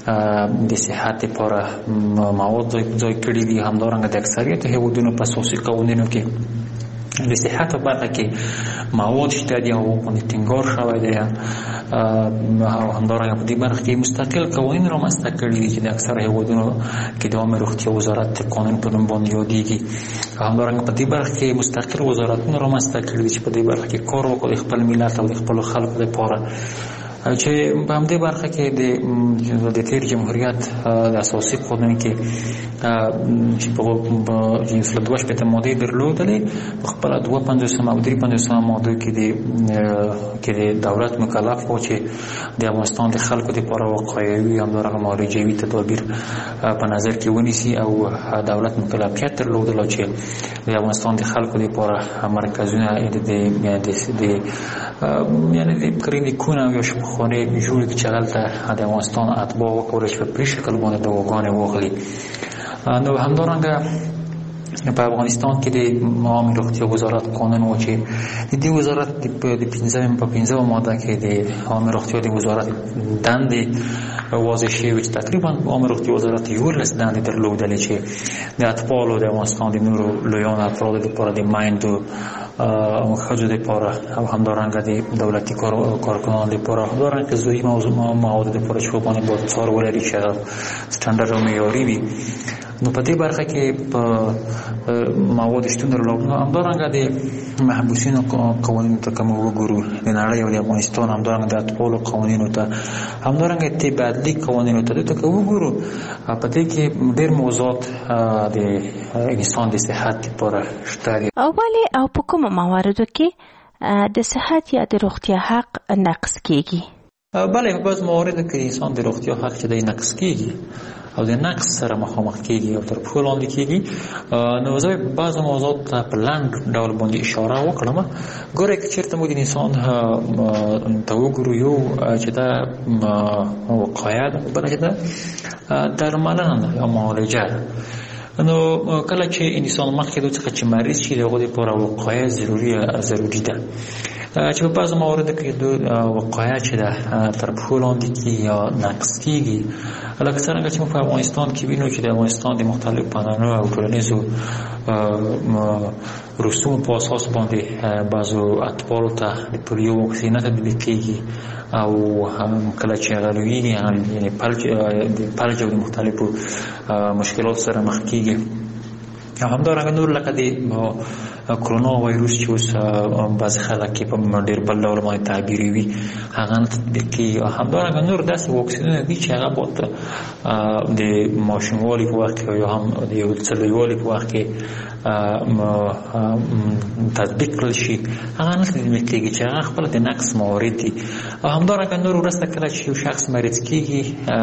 S14: د صحت لپاره مواد ځای کړي دي. همدارنګه د اکثریت هیوادونو په اساسي قوانینو کې د صحت په برخه کې مواد شته دي او باندې ټینګار شوی دی. او همدارنګه په دې برخه کې مستقل قوانین رامنځته کړي دي چې د اکثره هیوادونو کې د عامه روغتیا وزارت قانون په نوم باندې یادېږي. همدارنګه په دې برخه کې مستقل وزارتونه رامنځته کړي دي چې په دې برخه کې کار وکړي خپل ملت او د خپل خلکو لپاره، چې په همدې برخه کې د تیر جمهوریت د اساسي قانون کې چې په 2 ماده درلودلې په خپل 52 او 53 ماده کې د دولت مکلف و چې د افغانستان د خلکو لپاره واقعي همدارنګه معالجوي تدابیر په نظر کې ونیسي او دولت مکلفیت درلودل چې د افغانستان د خلکو لپاره مرکزونه یعنی د کلینیکونه یا شفاخانې جوړ کړي چې هلته د افغانستان اتباع وکړي چې په شکل باندې دواګانې واخلي. نو همدارنګه په افغانستان کې د عامه روغتیا وزارت قانون و چې د دې وزارت د 15 ماده کې د عامه روغتیا د وزارت دندې واضح شوي چې تقریبا عامه روغتیا وزارت 11 دندې درلودلې چې د اتباعو د افغانستان د نورو لویانو افرادو لپاره د میندو او ښځو لپاره او همدارنګه د دولتي کارکنانو لپاره همدارنګه ضروري مواد لپاره چې باندې باید څار ولري چې سټانډرډ او معیاري وي. نو په دې برخه کې په مواد شتون درلود. نو همدارنګه د محبوسینو قوانینو ته کوم وګورو د نړۍ او د افغانستان همدارنګه د اتباعو قوانینو ته همدارنګه تبادلي قوانینو ته وګورو. په دې کې ډېر موضوعات د انسان د صحت لپاره شته دي.
S13: او په کومو مواردو کې د صحت یا د روغتیا حق نقض کیږي؟
S14: بله، په بعض مواردو کې انسان د روغتیا حق چې دی نقض کیږي او د نقص سره مخامخ کیږي او تر پښو لاندې کیږي. نو زه بعض موضوعات په لاندې ډول باندې اشاره وکړم. ګورئ که چېرته موږ د انسان ته وګورو یو چې دا وقایه ده، بله چې دا درملنه ده یا معالجه ده. نو کله چې انسان مخکې د څخه چې مریض شي د هغو لپاره وقایه ضروري ده. چې په بعضو مواردو کې د وقایه چې ده تر پښو لاندې کیږي یا نقص کیږي. لکه څرنګه چې موږ په افغانستان کې وینو چې د افغانستان د مختلفو پانانو او ټولنیزو رسومو په اساس باندې بعضو اتباعو ته د پولیو واکسینه تطبیق کیږي او کله چې هغه لویږي یعنې فلج او د مختلفو مشکلاتو سره مخ کیږي. همدارنګه نور لکه د کرونا وایروس چې اوس بعضې خلک یې په ډېر بل ډول باندې تعبیروي هغه نه تطبیق کېږي. همدارنګه نور داسې واکسینونه دي چې هغه باید د ماشوموالي په وخت کې یا هم د یو څه لویوالي په وخت کې تطبیق کړل شي، هغه نه تطبیق کېږي چې هغه خپله د نقص موارد دي. او همدارنګه نور وروسته کله چې یو شخص مریض کېږي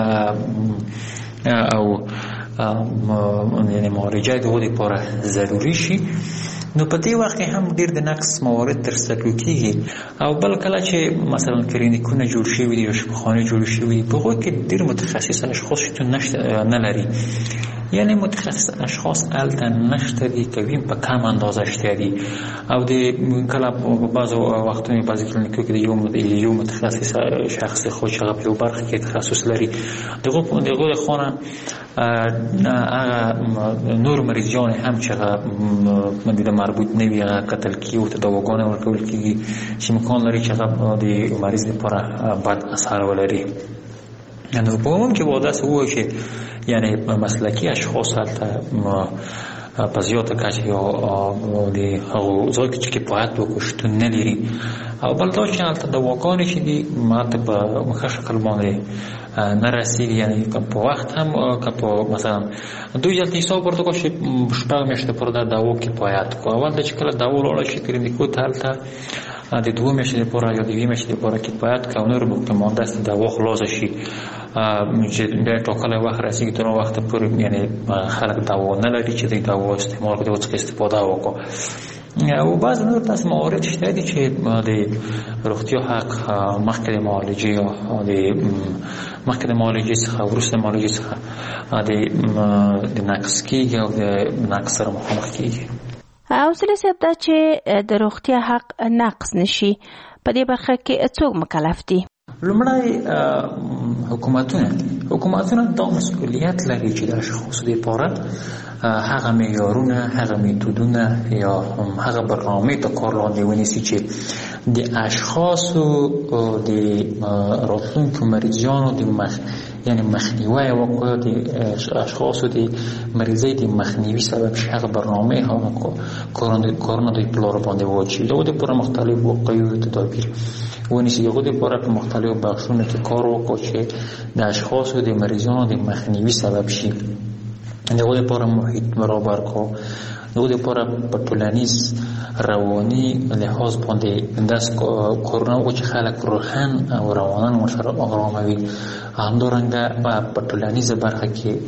S14: او یعنې معالجه د هغو دپاره ضروري شي، نو په دې وخت کې هم ډېر د نقص موارد ترسره کېږي. او بل کله چې مثلا کلینیکونه جوړ شوي دي یا شفاخانې جوړې شوي دي، په هغو کې ډېر متخصص اشخاص شتون نه لري. یعنی متخصص اشخاص هلته نشته دي، کوي په کم اندازه شته دي. او د کله په بعضو وختونو بعضې کلینیکو کې د یو متخصص شخص خو چې هغه په یو برخه کې تخصص لري د هغو لخوا نه هغه نور مریضیان هم چې هغه د مربوط نه وي هغه کتل کېږي او ته دواګانې ورکول کېږي چې امکان لري چې هغه د مریض لپاره بد اثر ولري. نو په عموم کې باید داسې ووایو چې یعنې مسلکي اشخاص هلته په زیاته کچه یا د هغو ځای کې چې کفایت وکړو شتون نه لري. او بل دا چې هلته دواګانې چې دي هلته په ښه شکل باندې نه رسېږي، یعنې په وخت هم که په مثلا دوی دلته حساب ورته کړو چې 6 میاشتې پورې دا دوا کفایت کړو. اول ته چې کله دوا ولاړه شي کلینیکو ته هلته د 2 میاشتې لپاره یا د 2 میاشتې لپاره کفایت کوي او نور په مانده است دوا خلاصه شي چې بیا ټاکلی وخت رسېږي تر هغه وخته پورې یعنې خلک دوا نه لري چې د دوا استعمال کړي، د هغو څخه استفاده وکړو. او بعض نور داسې موارد شته دي چې د روغتیا حق مخکې د معالجې یا مخکې د معالجې څخه وروسته د معالجې څخه د نقص کېږي او د نقص سره مخامخ کېږي.
S13: اوسلی صاحب دا چې د روغتیا حق نقص نشي، په دې برخه کې څوک مکلف دي؟
S14: لومړی حکومتونه دا مسؤلیت لري چې د اشخاصو لپاره هغه معیارونه، هغه میتودونه یا هغه برنامه ته کار لاندې ونیسي چې د اشخاصو د راتلونکو مریضانو یعنی مخنیوی وکړي، د اشخاصو د مریضۍ د مخنیوي سبب شي. هغه برنامه هغه کارونه د پلار باندې واچوي. دغه لپاره مختلف وقایوي تدابیر ونیسي. دغه لپاره په مختلفو بخشونو کې کار وکړي چې د اشخاصو د مریضانو د مخنیوي سبب شي. دغه لپاره محیط برابر کو، دغه لپاره په ټولنیز رواني لحاظ باندې داس کارونه وکړي چې خلک روحاً او رواناً ورسره آراموي. همدارنګه په ټولنیزه برخه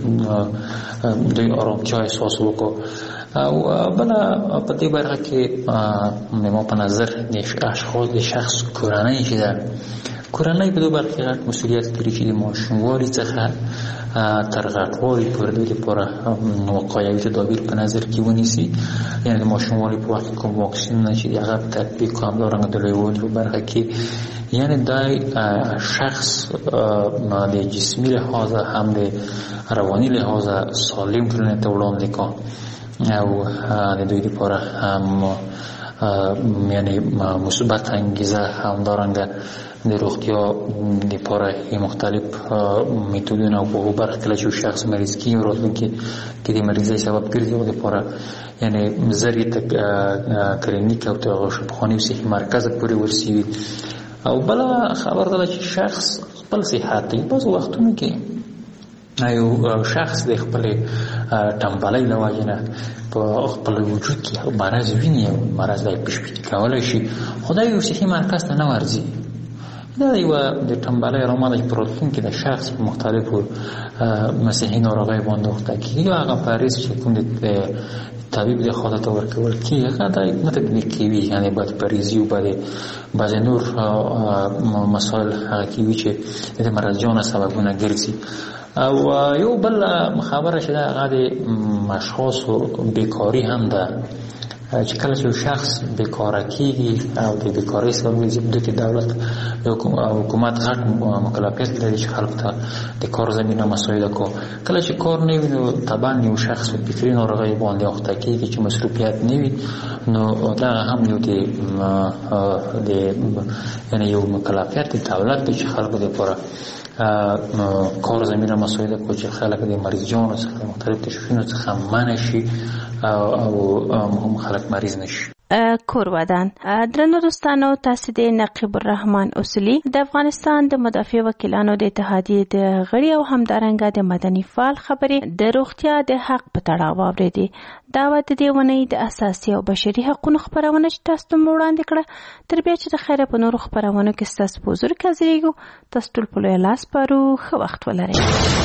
S14: کې دوی آرامتیا احساس وکړو. او بله په دې برخه کې ما په نظر د اشخاص د شخص کورنۍ چې ده، کورنۍ په دې برخه کې غټ مسؤلیت لري چې د ماشوموالي څخه تر غټوالي پورې د لپاره وقایوي تدابیر په نظر کې ونیسي. یعنې د ماشوموالي په وخت کې کوم واکسینونه چې هغه په تطبیق کړي، همدارنګه د لویوالي په برخه کې یعنی دا شخص د جسمی لحاظ هم د رواني لحاظ سالم ټولنې ته وړاندې کړي او د دوی لپاره هم یعنی مثبت انگیزه، همدارنګه د روغتیا لپاره مختلف میتودونه او په برخه کې چې شخص مریض کیږي او راتلونکي کې د مریضۍ سبب ګرځي او لپاره یعنی زری کلینیک او شفاخانه او صحي مرکز پورې ورسوي. او بله خبر ده چې شخص خپل صحت دی. بعض وختونو کې یو شخص د خپل ټمبلۍ له وجې نه په خپل وجود کې مرض ویني او مرض دی پیشبیني کولی شي، خو دا یو صحي مرکز ته نه ورځي. دا یوه د ټمبلۍ رامه ده چې په راتلونکي د شخص په مختلفو صحي ناروغیو باندې اخته کېږي. هغه پریز چې کوم د طبیب د خوا ته ورکول کېږي هغه دا نه تطبیق کوي، یعنې باید پریزي او بعضې نور مسایل هغه کوي چې د مرضیانو سببونه ګرځي. او یو بل خبره چې ده هغه د اشخاصو بیکاري هم ده چې کله چې شخص بیکاره کېږي او د بیکارۍ سبب ګرځي، په دې کې دولت او حکومت غټ مکلفیت لري چې خلکو ته د کار زمینه مساعده کړي. کله چې کار نه وي نو طبعا یو شخص په فکري ناروغۍ باندې اخته کېږي چې مصروفیت نه وي، نو دا هم یو د یعنې یو مکلفیت د دولت دی چې خلکو لپاره کار زمینه مساعده کړي چې خلک د مریضانو څخه مختلف تشخیصونو څخه منع شي او خلک مریض نشي.
S13: کورودان درنو دوستانو، تاسو د نقیب الرحمن اصولي د افغانستان د مدافع وکیلانو د اتحادیې د غړي او همدارنګه د مدني فعال خبرې د روغتیا د حق په تړاو واورېدې. دا د دې ونې د اساسي او بشري حقوقو خبرونه چې تاسو ته وړاندې کړه. تر بیا چې د خیره په نورو خبرونو کې ستاسو په حضور کې حاضرېږو. تاسو ټول په لوی لاس پارو. ښه وخت ولرئ.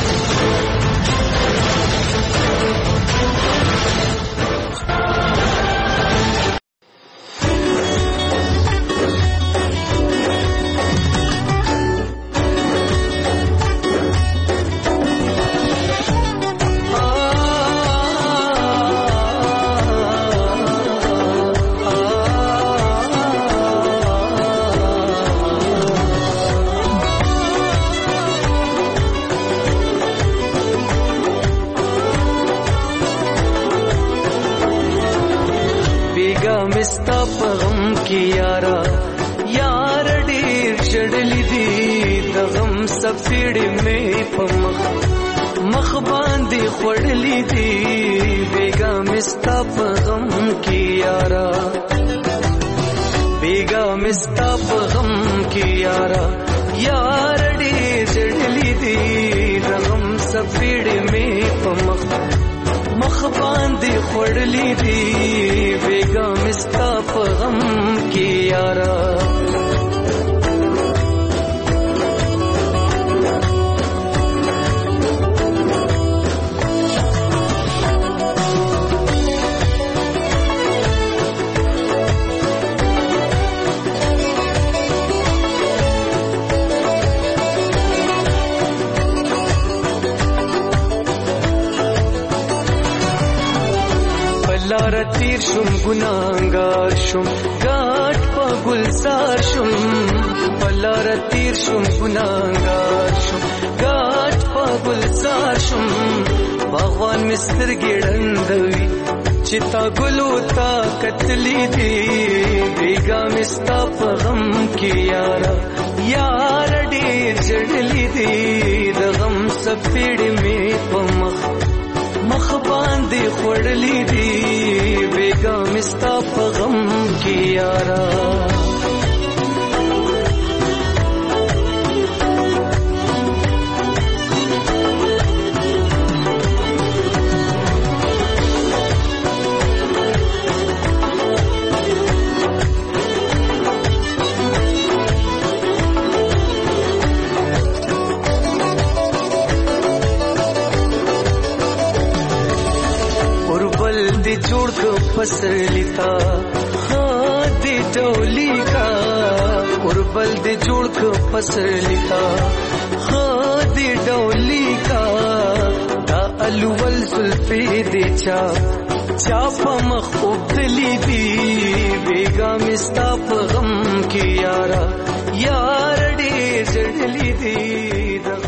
S2: مستا پغم کی یارا یار ډیر چړلی دی د غم سفیړې مې په مخ باندې خړلی دی بیگا مستا پغم کی یارا بیگا مستا پغم کی یارا یار ډیر چړلی دی د غم سفیړې مې په مخ باندې خړلی دی بیگا مستا په غم کې یارا لار تیر شم ګناهګار شم ګاټ په ګلزار شم بلار تیر شم ګناهګار شم ګاټ په ګلزار شم باغوان مستر ګړندوي چتا ګلو تا کتلی دی بیگا مستا په غم کې یارا یار ډېر جړلی دی د غم سپېړې مې په مخ باندې خړلې دی بیگا مستا په غم کې یارا जोड़ को पसलिता हाँ दे डोली का उर्बल दे जोड़ को पसलिता हाँ दे डोली का दा अलवल सुल्फे दे चापा मखूबली दी बेगा मिस्ताप गम की यारा यार डे जड़ली दी